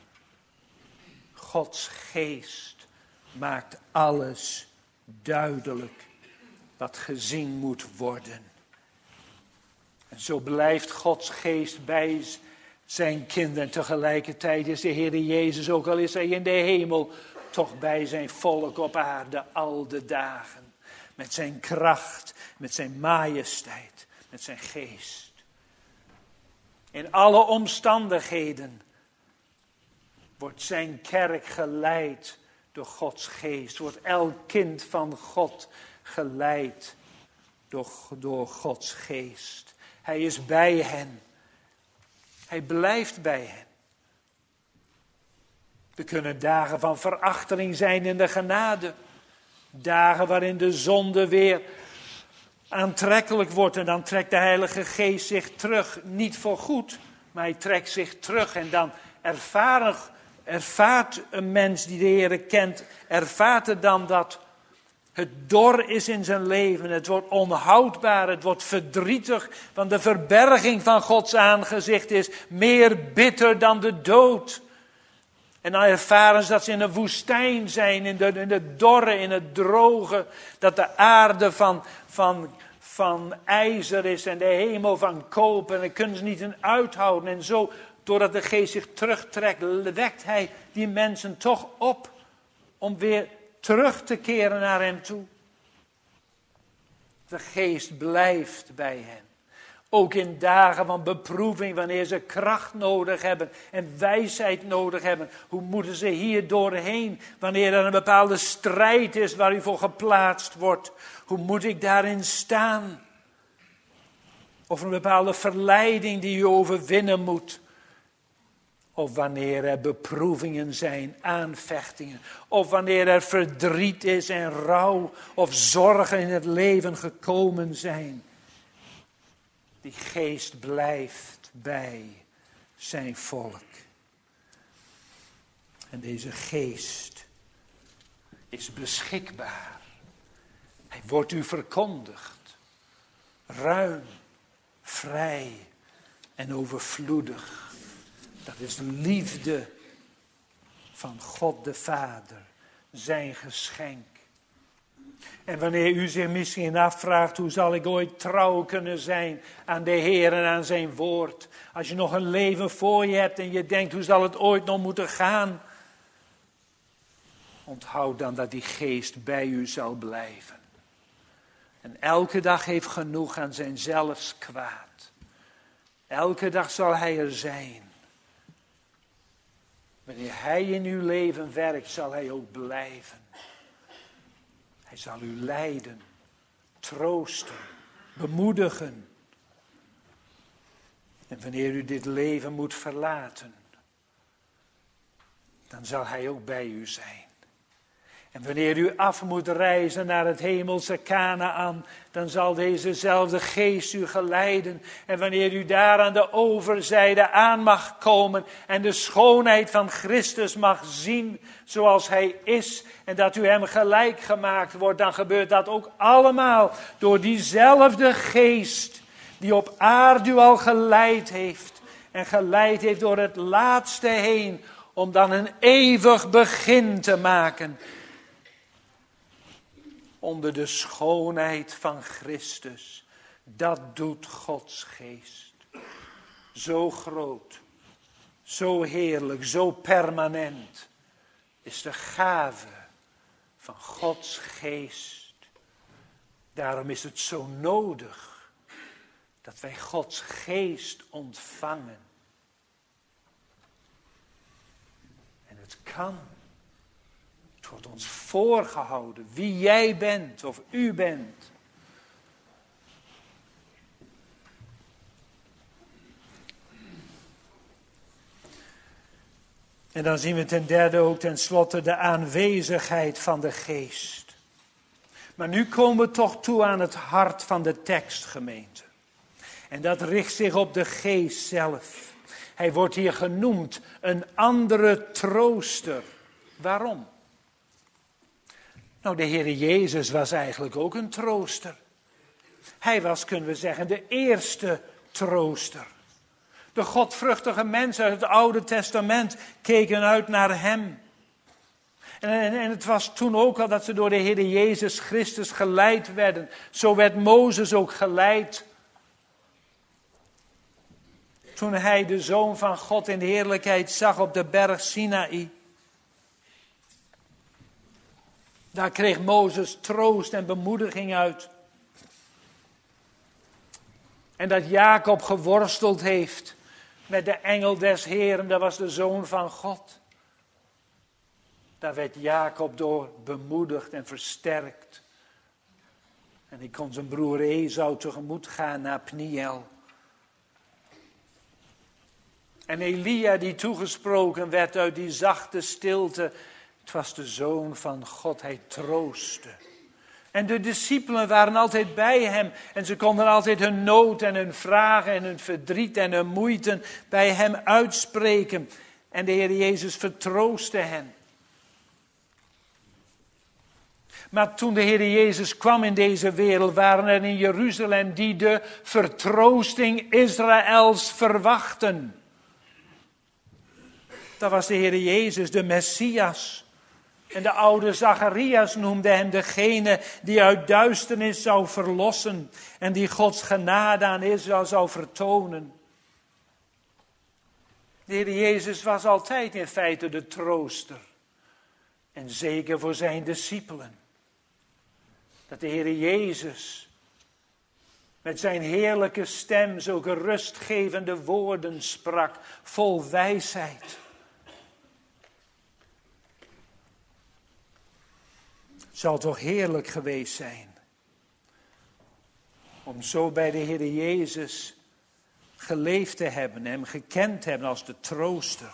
Gods Geest maakt alles duidelijk wat gezien moet worden. En zo blijft Gods Geest bij zijn kinderen. En tegelijkertijd is de Heer Jezus, ook al is hij in de hemel, toch bij zijn volk op aarde al de dagen. Met zijn kracht, met zijn majesteit, met zijn geest. In alle omstandigheden wordt zijn kerk geleid door Gods Geest. Wordt elk kind van God geleid door, door Gods Geest. Hij is bij hen. Hij blijft bij hen. Er kunnen dagen van verachtering zijn in de genade. Dagen waarin de zonde weer aantrekkelijk wordt. En dan trekt de Heilige Geest zich terug. Niet voor goed, maar hij trekt zich terug. En dan ervaren, ervaart een mens die de Heer kent, ervaart er dan dat het dor is in zijn leven. Het wordt onhoudbaar. Het wordt verdrietig. Want de verberging van Gods aangezicht is meer bitter dan de dood. En dan ervaren ze dat ze in een woestijn zijn. In de, in de dorre, in het droge. Dat de aarde van, van, van ijzer is en de hemel van koper. En dan kunnen ze niet in uithouden. En zo, doordat de Geest zich terugtrekt, wekt hij die mensen toch op. Om weer terug te keren naar hem toe. De Geest blijft bij hen. Ook in dagen van beproeving, wanneer ze kracht nodig hebben en wijsheid nodig hebben. Hoe moeten ze hier doorheen? Wanneer er een bepaalde strijd is waar u voor geplaatst wordt. Hoe moet ik daarin staan? Of een bepaalde verleiding die u overwinnen moet. Of wanneer er beproevingen zijn, aanvechtingen. Of wanneer er verdriet is en rouw of zorgen in het leven gekomen zijn. Die Geest blijft bij zijn volk. En deze Geest is beschikbaar. Hij wordt u verkondigd. Ruim, vrij en overvloedig. Dat is de liefde van God de Vader zijn geschenk. En wanneer u zich misschien afvraagt, hoe zal ik ooit trouw kunnen zijn aan de Heer en aan zijn woord? Als je nog een leven voor je hebt en je denkt, hoe zal het ooit nog moeten gaan? Onthoud dan dat die geest bij u zal blijven. En elke dag heeft genoeg aan zijn zelfs kwaad. Elke dag zal hij er zijn. Wanneer hij in uw leven werkt, zal hij ook blijven. Hij zal u leiden, troosten, bemoedigen. En wanneer u dit leven moet verlaten, dan zal hij ook bij u zijn. En wanneer u af moet reizen naar het hemelse Kanaan, dan zal dezezelfde geest u geleiden. En wanneer u daar aan de overzijde aan mag komen en de schoonheid van Christus mag zien zoals hij is, en dat u hem gelijk gemaakt wordt, dan gebeurt dat ook allemaal door diezelfde geest die op aarde u al geleid heeft. En geleid heeft door het laatste heen, om dan een eeuwig begin te maken. Onder de schoonheid van Christus. Dat doet Gods geest. Zo groot, zo heerlijk, zo permanent is de gave van Gods geest. Daarom is het zo nodig dat wij Gods geest ontvangen. En het kan. Het wordt ons voorgehouden wie jij bent of u bent. En dan zien we ten derde ook tenslotte de aanwezigheid van de geest. Maar nu komen we toch toe aan het hart van de tekst, gemeente. En dat richt zich op de geest zelf. Hij wordt hier genoemd een andere trooster. Waarom? Nou, de Heer Jezus was eigenlijk ook een trooster. Hij was, kunnen we zeggen, de eerste trooster. De godvruchtige mensen uit het Oude Testament keken uit naar hem. En, en, en het was toen ook al dat ze door de Heer Jezus Christus geleid werden. Zo werd Mozes ook geleid. Toen hij de Zoon van God in de heerlijkheid zag op de berg Sinaï. Daar kreeg Mozes troost en bemoediging uit. En dat Jacob geworsteld heeft met de engel des Heeren, dat was de Zoon van God. Daar werd Jacob door bemoedigd en versterkt. En hij kon zijn broer Esau tegemoet gaan naar Pniel. En Elia die toegesproken werd uit die zachte stilte, het was de Zoon van God, hij troostte. En de discipelen waren altijd bij hem. En ze konden altijd hun nood en hun vragen en hun verdriet en hun moeite bij hem uitspreken. En de Heer Jezus vertroostte hen. Maar toen de Heer Jezus kwam in deze wereld, waren er in Jeruzalem die de vertroosting Israëls verwachten. Dat was de Heer Jezus, de Messias. En de oude Zacharias noemde hem degene die uit duisternis zou verlossen en die Gods genade aan Israël zou vertonen. De Heer Jezus was altijd in feite de trooster. En zeker voor zijn discipelen. Dat de Heer Jezus met zijn heerlijke stem zulke rustgevende woorden sprak, vol wijsheid. Het zal toch heerlijk geweest zijn om zo bij de Heer Jezus geleefd te hebben, hem gekend te hebben als de trooster.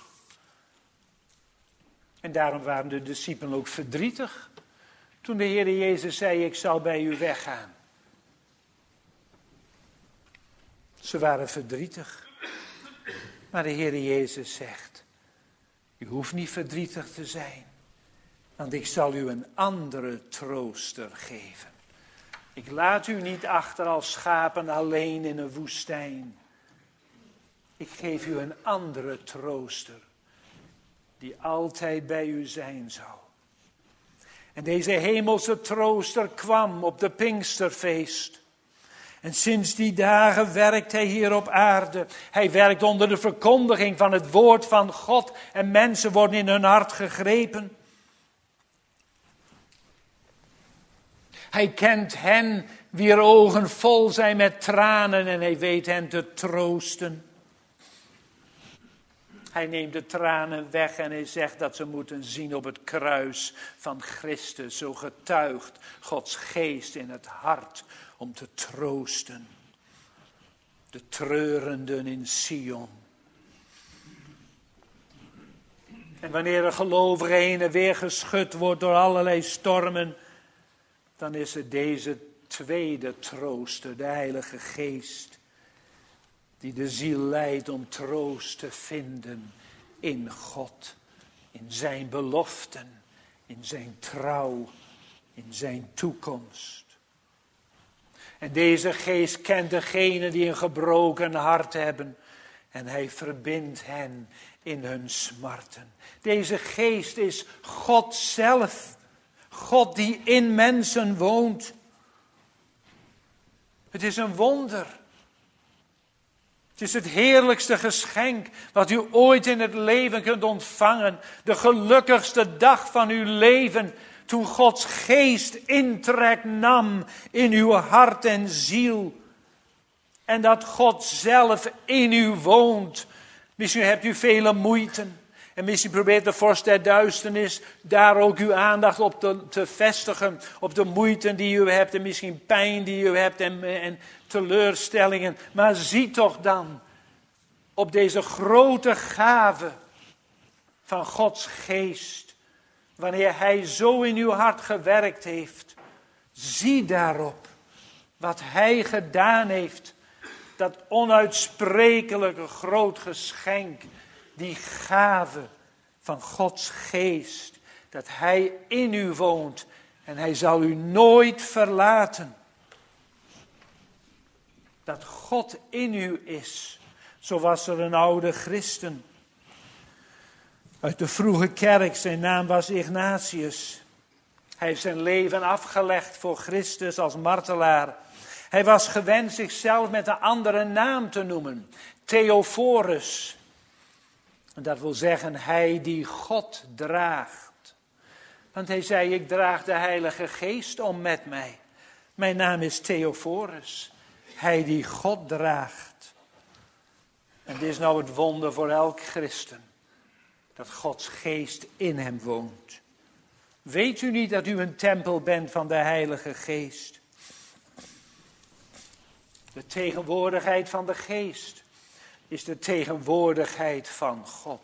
En daarom waren de discipelen ook verdrietig toen de Heer Jezus zei, ik zal bij u weggaan. Ze waren verdrietig. Maar de Heer Jezus zegt, u hoeft niet verdrietig te zijn. Want ik zal u een andere trooster geven. Ik laat u niet achter als schapen alleen in een woestijn. Ik geef u een andere trooster. Die altijd bij u zijn zal. En deze hemelse trooster kwam op de Pinksterfeest. En sinds die dagen werkt hij hier op aarde. Hij werkt onder de verkondiging van het woord van God. En mensen worden in hun hart gegrepen. Hij kent hen wier ogen vol zijn met tranen en hij weet hen te troosten. Hij neemt de tranen weg en hij zegt dat ze moeten zien op het kruis van Christus. Zo getuigt Gods geest in het hart om te troosten. De treurenden in Sion. En wanneer een gelovige heen en weer geschud wordt door allerlei stormen, dan is het deze tweede trooster, de Heilige Geest, die de ziel leidt om troost te vinden in God, in zijn beloften, in zijn trouw, in zijn toekomst. En deze Geest kent degenen die een gebroken hart hebben en hij verbindt hen in hun smarten. Deze Geest is God zelf, God die in mensen woont. Het is een wonder. Het is het heerlijkste geschenk wat u ooit in het leven kunt ontvangen. De gelukkigste dag van uw leven, toen Gods geest intrek nam in uw hart en ziel. En dat God zelf in u woont. Misschien hebt u vele moeiten. En misschien probeert de vorst der duisternis daar ook uw aandacht op te, te vestigen. Op de moeite die u hebt en misschien pijn die u hebt en, en teleurstellingen. Maar zie toch dan op deze grote gave van Gods geest. Wanneer hij zo in uw hart gewerkt heeft. Zie daarop wat hij gedaan heeft. Dat onuitsprekelijke groot geschenk. Die gave van Gods geest. Dat hij in u woont. En hij zal u nooit verlaten. Dat God in u is. Zo was er een oude christen. Uit de vroege kerk. Zijn naam was Ignatius. Hij heeft zijn leven afgelegd voor Christus als martelaar. Hij was gewend zichzelf met een andere naam te noemen. Theophorus. En dat wil zeggen, hij die God draagt. Want hij zei, ik draag de Heilige Geest om met mij. Mijn naam is Theophorus. Hij die God draagt. En dit is nou het wonder voor elk christen. Dat Gods Geest in hem woont. Weet u niet dat u een tempel bent van de Heilige Geest? De tegenwoordigheid van de Geest is de tegenwoordigheid van God.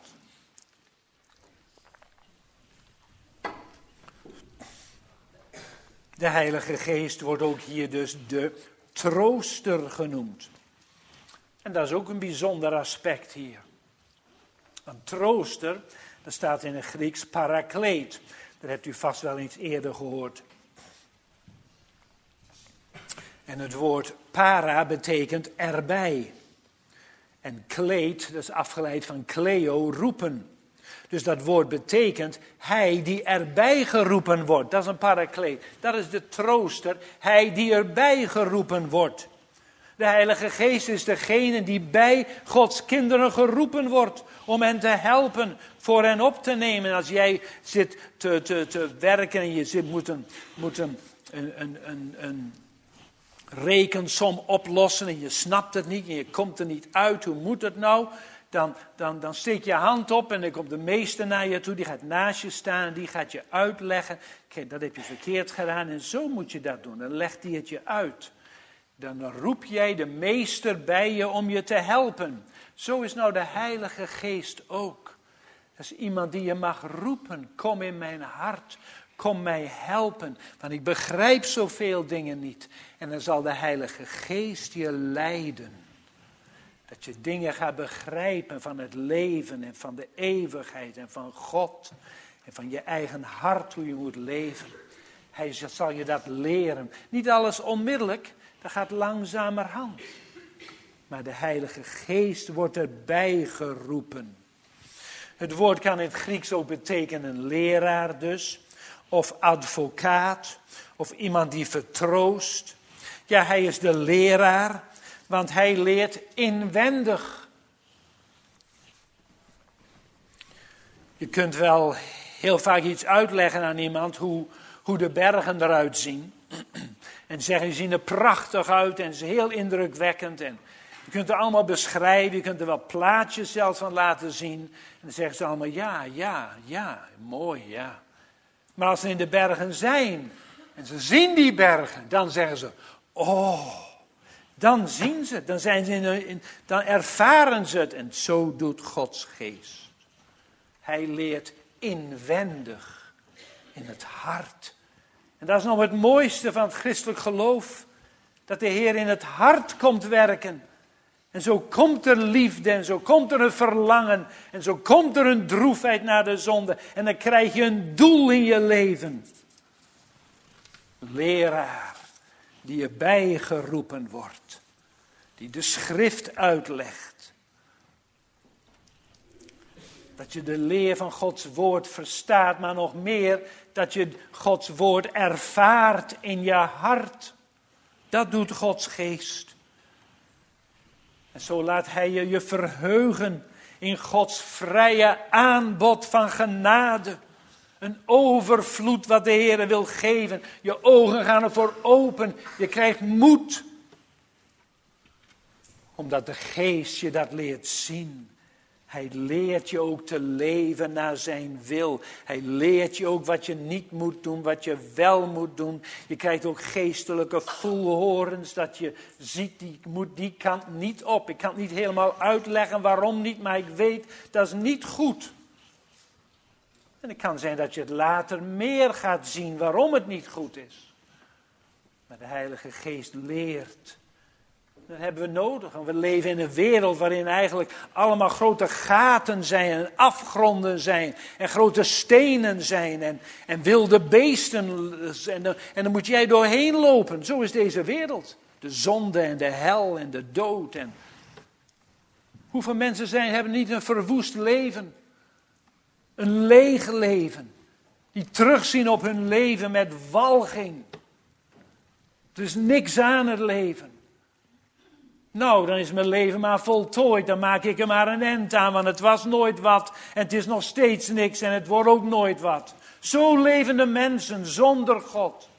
De Heilige Geest wordt ook hier dus de trooster genoemd. En dat is ook een bijzonder aspect hier. Een trooster, dat staat in het Grieks parakleet. Dat hebt u vast wel eens eerder gehoord. En het woord para betekent erbij. En kleed, dat is afgeleid van kleo, roepen. Dus dat woord betekent hij die erbij geroepen wordt. Dat is een parakleet. Dat is de trooster. Hij die erbij geroepen wordt. De Heilige Geest is degene die bij Gods kinderen geroepen wordt. Om hen te helpen, voor hen op te nemen. Als jij zit te, te, te werken en je zit, moet, een, moet een, een, een, een rekensom oplossen. En je snapt het niet en je komt er niet uit. Hoe moet het nou? Dan, dan, dan steek je hand op en dan komt de meester naar je toe. Die gaat naast je staan en die gaat je uitleggen. Kijk, dat heb je verkeerd gedaan en zo moet je dat doen. Dan legt hij het je uit. Dan roep jij de meester bij je om je te helpen. Zo is nou de Heilige Geest ook. Dat is iemand die je mag roepen. Kom in mijn hart. Kom mij helpen. Want ik begrijp zoveel dingen niet. En dan zal de Heilige Geest je leiden. Dat je dingen gaat begrijpen van het leven en van de eeuwigheid en van God. En van je eigen hart, hoe je moet leven. Hij zal je dat leren. Niet alles onmiddellijk, dat gaat langzamerhand. Maar de Heilige Geest wordt erbij geroepen. Het woord kan in het Grieks ook betekenen leraar dus. of advocaat of iemand die vertroost. Ja, hij is de leraar, want hij leert inwendig. Je kunt wel heel vaak iets uitleggen aan iemand hoe, hoe de bergen eruit zien. En zeggen, die zien er prachtig uit en het is heel indrukwekkend. En je kunt het allemaal beschrijven, je kunt er wel plaatjes zelfs van laten zien. En dan zeggen ze allemaal, ja, ja, ja, mooi, ja. Maar als ze in de bergen zijn en ze zien die bergen, dan zeggen ze, oh, dan zien ze het, dan, zijn ze in, in, dan ervaren ze het. En zo doet Gods geest. Hij leert inwendig, in het hart. En dat is nog het mooiste van het christelijk geloof. Dat de Heer in het hart komt werken. En zo komt er liefde en zo komt er een verlangen. En zo komt er een droefheid naar de zonde. En dan krijg je een doel in je leven. Leraar die erbij geroepen wordt. Die de schrift uitlegt. Dat je de leer van Gods woord verstaat, maar nog meer dat je Gods woord ervaart in je hart. Dat doet Gods geest. En zo laat hij je je verheugen in Gods vrije aanbod van genade. Een overvloed wat de Heer wil geven. Je ogen gaan ervoor open. Je krijgt moed. Omdat de geest je dat leert zien. Hij leert je ook te leven naar zijn wil. Hij leert je ook wat je niet moet doen, wat je wel moet doen. Je krijgt ook geestelijke voelhorens, dat je ziet, die, moet die kant niet op. Ik kan het niet helemaal uitleggen waarom niet, maar ik weet, dat is niet goed. En het kan zijn dat je het later meer gaat zien waarom het niet goed is. Maar de Heilige Geest leert. Dat hebben we nodig. Want we leven in een wereld waarin eigenlijk allemaal grote gaten zijn en afgronden zijn. En grote stenen zijn en, en wilde beesten. En, en dan moet jij doorheen lopen. Zo is deze wereld. De zonde en de hel en de dood. En hoeveel mensen zijn, hebben niet een verwoest leven. Een leeg leven. Die terugzien op hun leven met walging. Er is niks aan het leven. Nou, dan is mijn leven maar voltooid. Dan maak ik er maar een eind aan, want het was nooit wat. En het is nog steeds niks en het wordt ook nooit wat. Zo leven de mensen zonder God.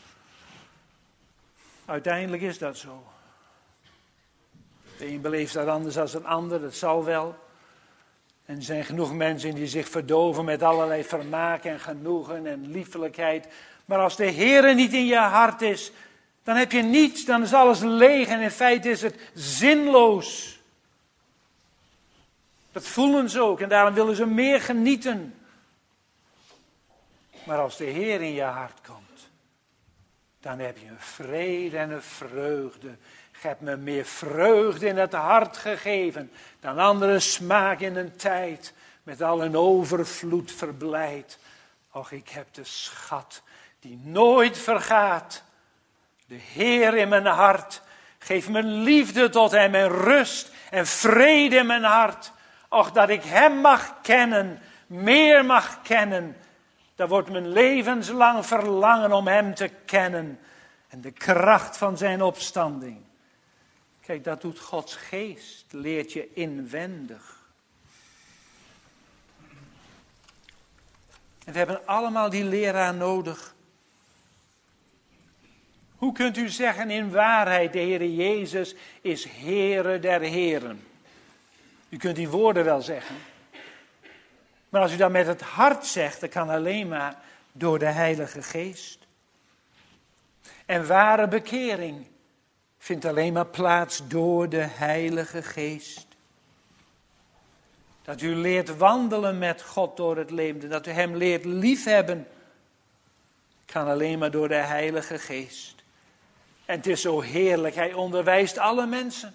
Uiteindelijk is dat zo. De een beleeft dat anders dan een ander, dat zal wel. En er zijn genoeg mensen die zich verdoven met allerlei vermaak en genoegen en liefelijkheid. Maar als de Heere niet in je hart is, dan heb je niets, dan is alles leeg en in feite is het zinloos. Dat voelen ze ook en daarom willen ze meer genieten. Maar als de Heer in je hart komt, dan heb je een vrede en een vreugde. Je hebt me meer vreugde in het hart gegeven dan andere smaak in een tijd met al een overvloed verblijd. Och, ik heb de schat die nooit vergaat. De Heer in mijn hart. Geef me liefde tot hem en rust en vrede in mijn hart. Och, dat ik hem mag kennen, meer mag kennen. Dat wordt mijn levenslang verlangen om hem te kennen. En de kracht van zijn opstanding. Kijk, dat doet Gods geest. Leert je inwendig. En we hebben allemaal die leraar nodig. Hoe kunt u zeggen in waarheid, de Heere Jezus is Heere der Heren? U kunt die woorden wel zeggen. Maar als u dat met het hart zegt, dat kan alleen maar door de Heilige Geest. En ware bekering vindt alleen maar plaats door de Heilige Geest. Dat u leert wandelen met God door het leven. Dat u hem leert liefhebben. Kan alleen maar door de Heilige Geest. En het is zo heerlijk. Hij onderwijst alle mensen.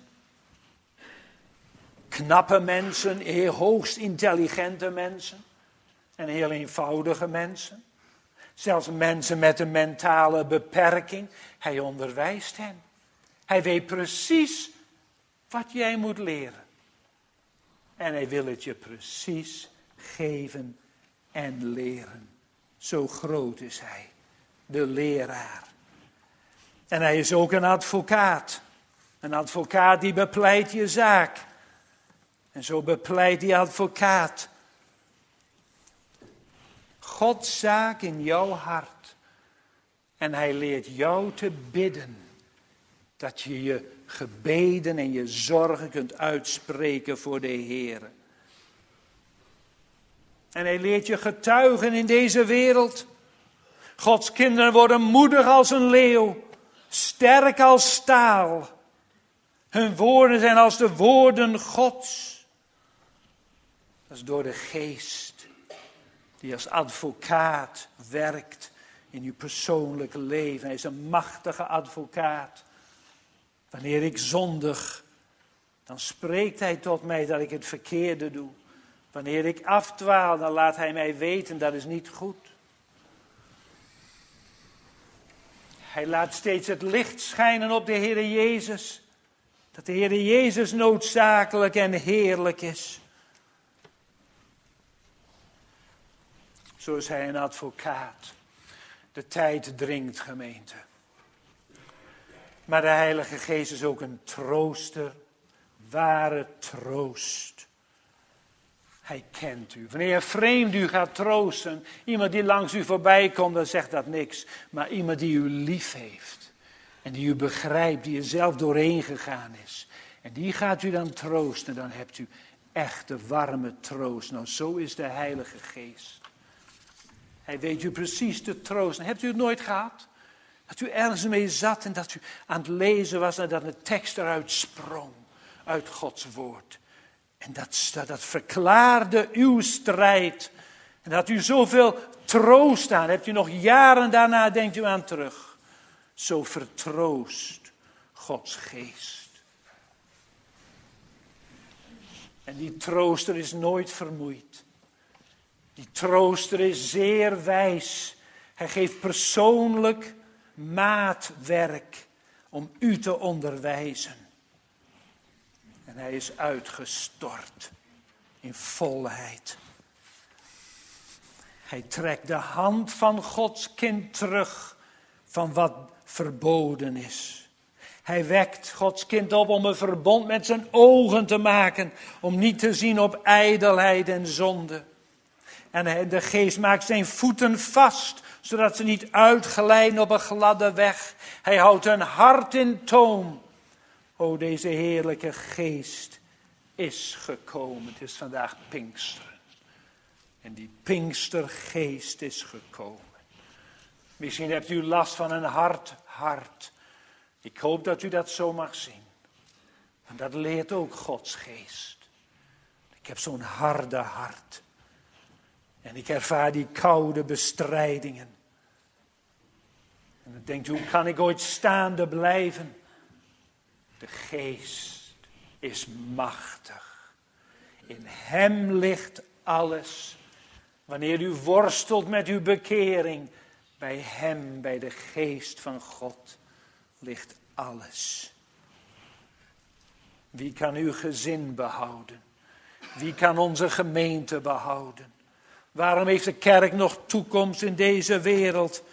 Knappe mensen, heel hoogst intelligente mensen. En heel eenvoudige mensen. Zelfs mensen met een mentale beperking. Hij onderwijst hen. Hij weet precies wat jij moet leren. En hij wil het je precies geven en leren. Zo groot is hij, de leraar. En hij is ook een advocaat. Een advocaat die bepleit je zaak. En zo bepleit die advocaat Gods zaak in jouw hart. En hij leert jou te bidden. Dat je je gebeden en je zorgen kunt uitspreken voor de Heer. En hij leert je getuigen in deze wereld. Gods kinderen worden moedig als een leeuw. Sterk als staal. Hun woorden zijn als de woorden Gods. Dat is door de geest. Die als advocaat werkt in uw persoonlijke leven. Hij is een machtige advocaat. Wanneer ik zondig, dan spreekt hij tot mij dat ik het verkeerde doe. Wanneer ik afdwaal, dan laat hij mij weten dat is niet goed. Hij laat steeds het licht schijnen op de Heere Jezus. Dat de Heere Jezus noodzakelijk en heerlijk is. Zo is hij een advocaat. De tijd dringt, gemeente. Maar de Heilige Geest is ook een trooster. Ware troost. Hij kent u. Wanneer een vreemde u gaat troosten. Iemand die langs u voorbij komt, dan zegt dat niks. Maar iemand die u lief heeft. En die u begrijpt, die er zelf doorheen gegaan is. En die gaat u dan troosten. Dan hebt u echte warme troost. Nou, zo is de Heilige Geest. Hij weet u precies te troosten. Hebt u het nooit gehad? Dat u ergens mee zat en dat u aan het lezen was en dat een tekst eruit sprong. Uit Gods woord. En dat, dat, dat verklaarde uw strijd. En dat u zoveel troost aan. Hebt u nog jaren daarna, denkt u aan terug. Zo vertroost Gods geest. En die trooster is nooit vermoeid. Die trooster is zeer wijs. Hij geeft persoonlijk maatwerk om u te onderwijzen. En hij is uitgestort in volheid. Hij trekt de hand van Gods kind terug van wat verboden is. Hij wekt Gods kind op om een verbond met zijn ogen te maken. Om niet te zien op ijdelheid en zonde. En de geest maakt zijn voeten vast, zodat ze niet uitglijden op een gladde weg. Hij houdt hun hart in toom. O, deze heerlijke geest is gekomen. Het is vandaag Pinksteren. En die Pinkstergeest is gekomen. Misschien hebt u last van een hard hart. Ik hoop dat u dat zo mag zien. Want dat leert ook Gods geest. Ik heb zo'n harde hart. En ik ervaar die koude bestrijdingen. En dan denkt u, hoe kan ik ooit staande blijven? De geest is machtig. In hem ligt alles. Wanneer u worstelt met uw bekering, bij hem, bij de geest van God, ligt alles. Wie kan uw gezin behouden? Wie kan onze gemeente behouden? Waarom heeft de kerk nog toekomst in deze wereld?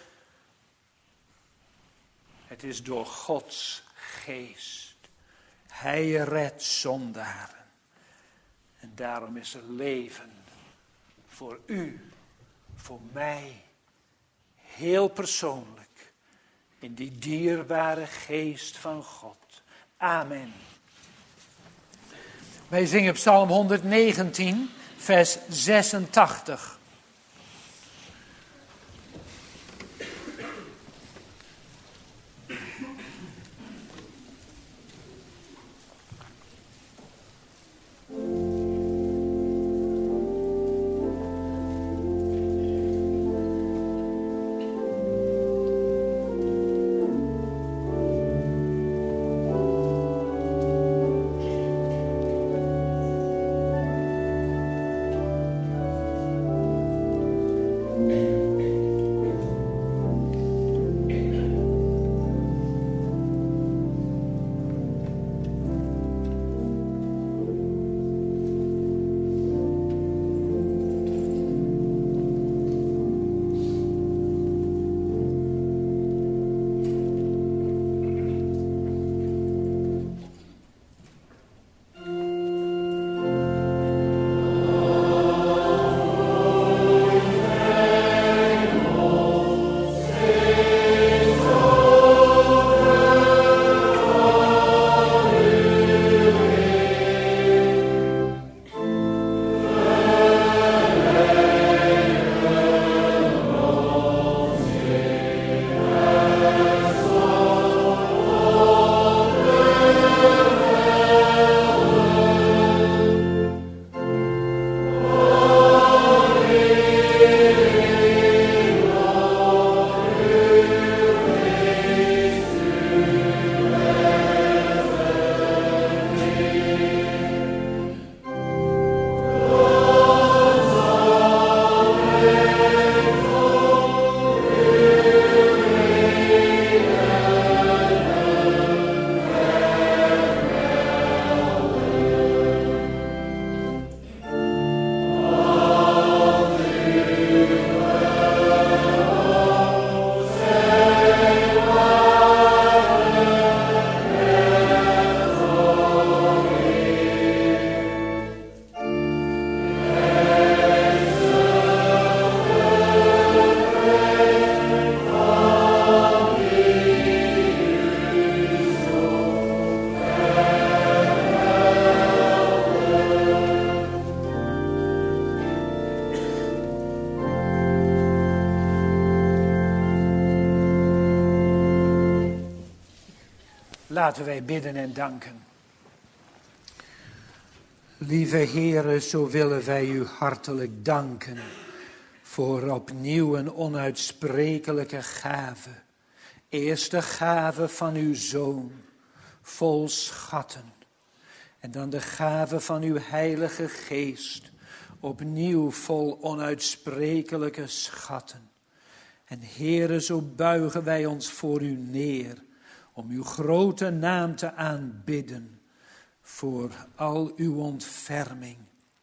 Het is door Gods geest. Hij redt zondaren. En daarom is er leven voor u, voor mij, heel persoonlijk, in die dierbare geest van God. Amen. Wij zingen Psalm honderdnegentien, vers zesentachtig. Laten wij bidden en danken. Lieve Heere, zo willen wij u hartelijk danken voor opnieuw een onuitsprekelijke gave. Eerst de gave van uw Zoon, vol schatten. En dan de gave van uw Heilige Geest, opnieuw vol onuitsprekelijke schatten. En Heere, zo buigen wij ons voor u neer, om uw grote naam te aanbidden, voor al uw ontferming.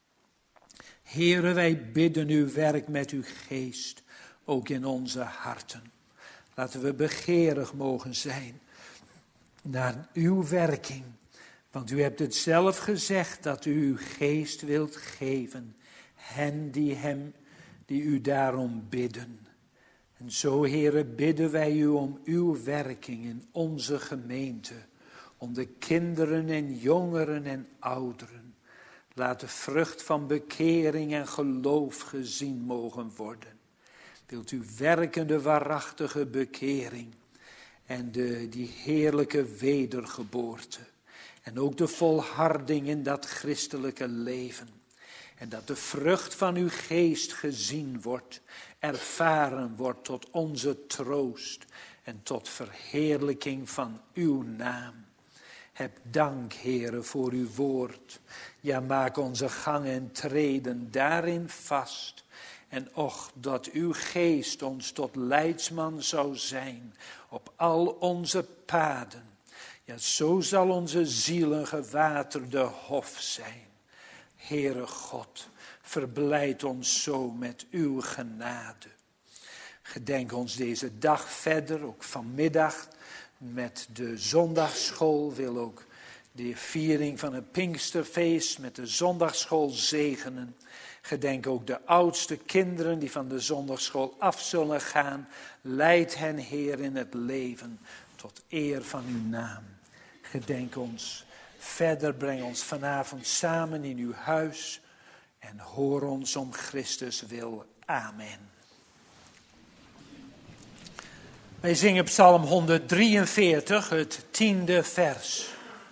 Heere, wij bidden uw werk met uw geest, ook in onze harten. Laten we begeerig mogen zijn naar uw werking. Want u hebt het zelf gezegd dat u uw geest wilt geven. Hen die hem, die u daarom bidden. En zo, Heere, bidden wij u om uw werking in onze gemeente. Om de kinderen en jongeren en ouderen. Laat de vrucht van bekering en geloof gezien mogen worden. Wilt u werkende waarachtige bekering. En de, die heerlijke wedergeboorte. En ook de volharding in dat christelijke leven. En dat de vrucht van uw geest gezien wordt. Ervaren wordt tot onze troost. En tot verheerlijking van uw naam. Heb dank, Heere, voor uw woord. Ja, maak onze gang en treden daarin vast. En och, dat uw geest ons tot leidsman zou zijn. Op al onze paden. Ja, zo zal onze ziel een gewaterde hof zijn. Heere God, verblijd ons zo met uw genade. Gedenk ons deze dag verder, ook vanmiddag, met de zondagsschool. Wil ook de viering van het Pinksterfeest met de zondagsschool zegenen. Gedenk ook de oudste kinderen die van de zondagsschool af zullen gaan. Leid hen, Heer, in het leven tot eer van uw naam. Gedenk ons verder, breng ons vanavond samen in uw huis en hoor ons om Christus wil. Amen. Wij zingen Psalm honderddrieënveertig, het tiende vers.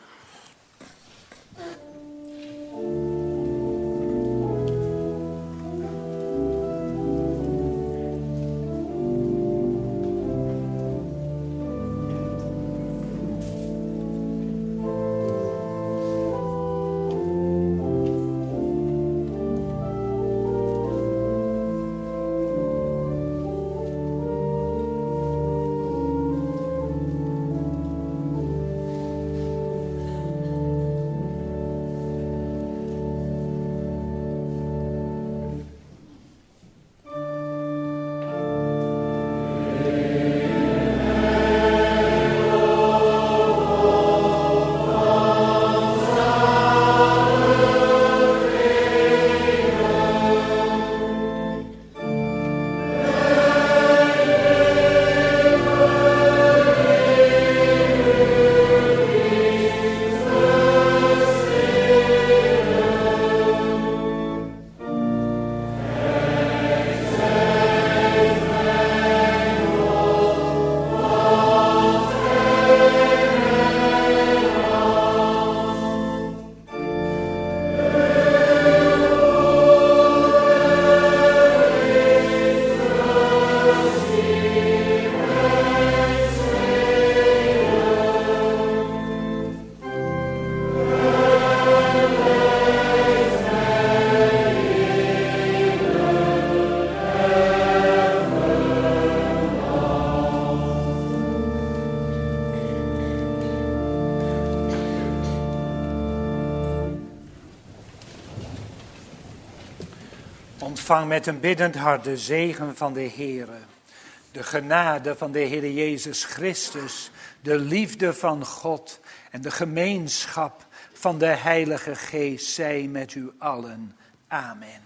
Ontvang met een biddend hart de zegen van de Heere, de genade van de Heer Jezus Christus, de liefde van God en de gemeenschap van de Heilige Geest zij met u allen. Amen.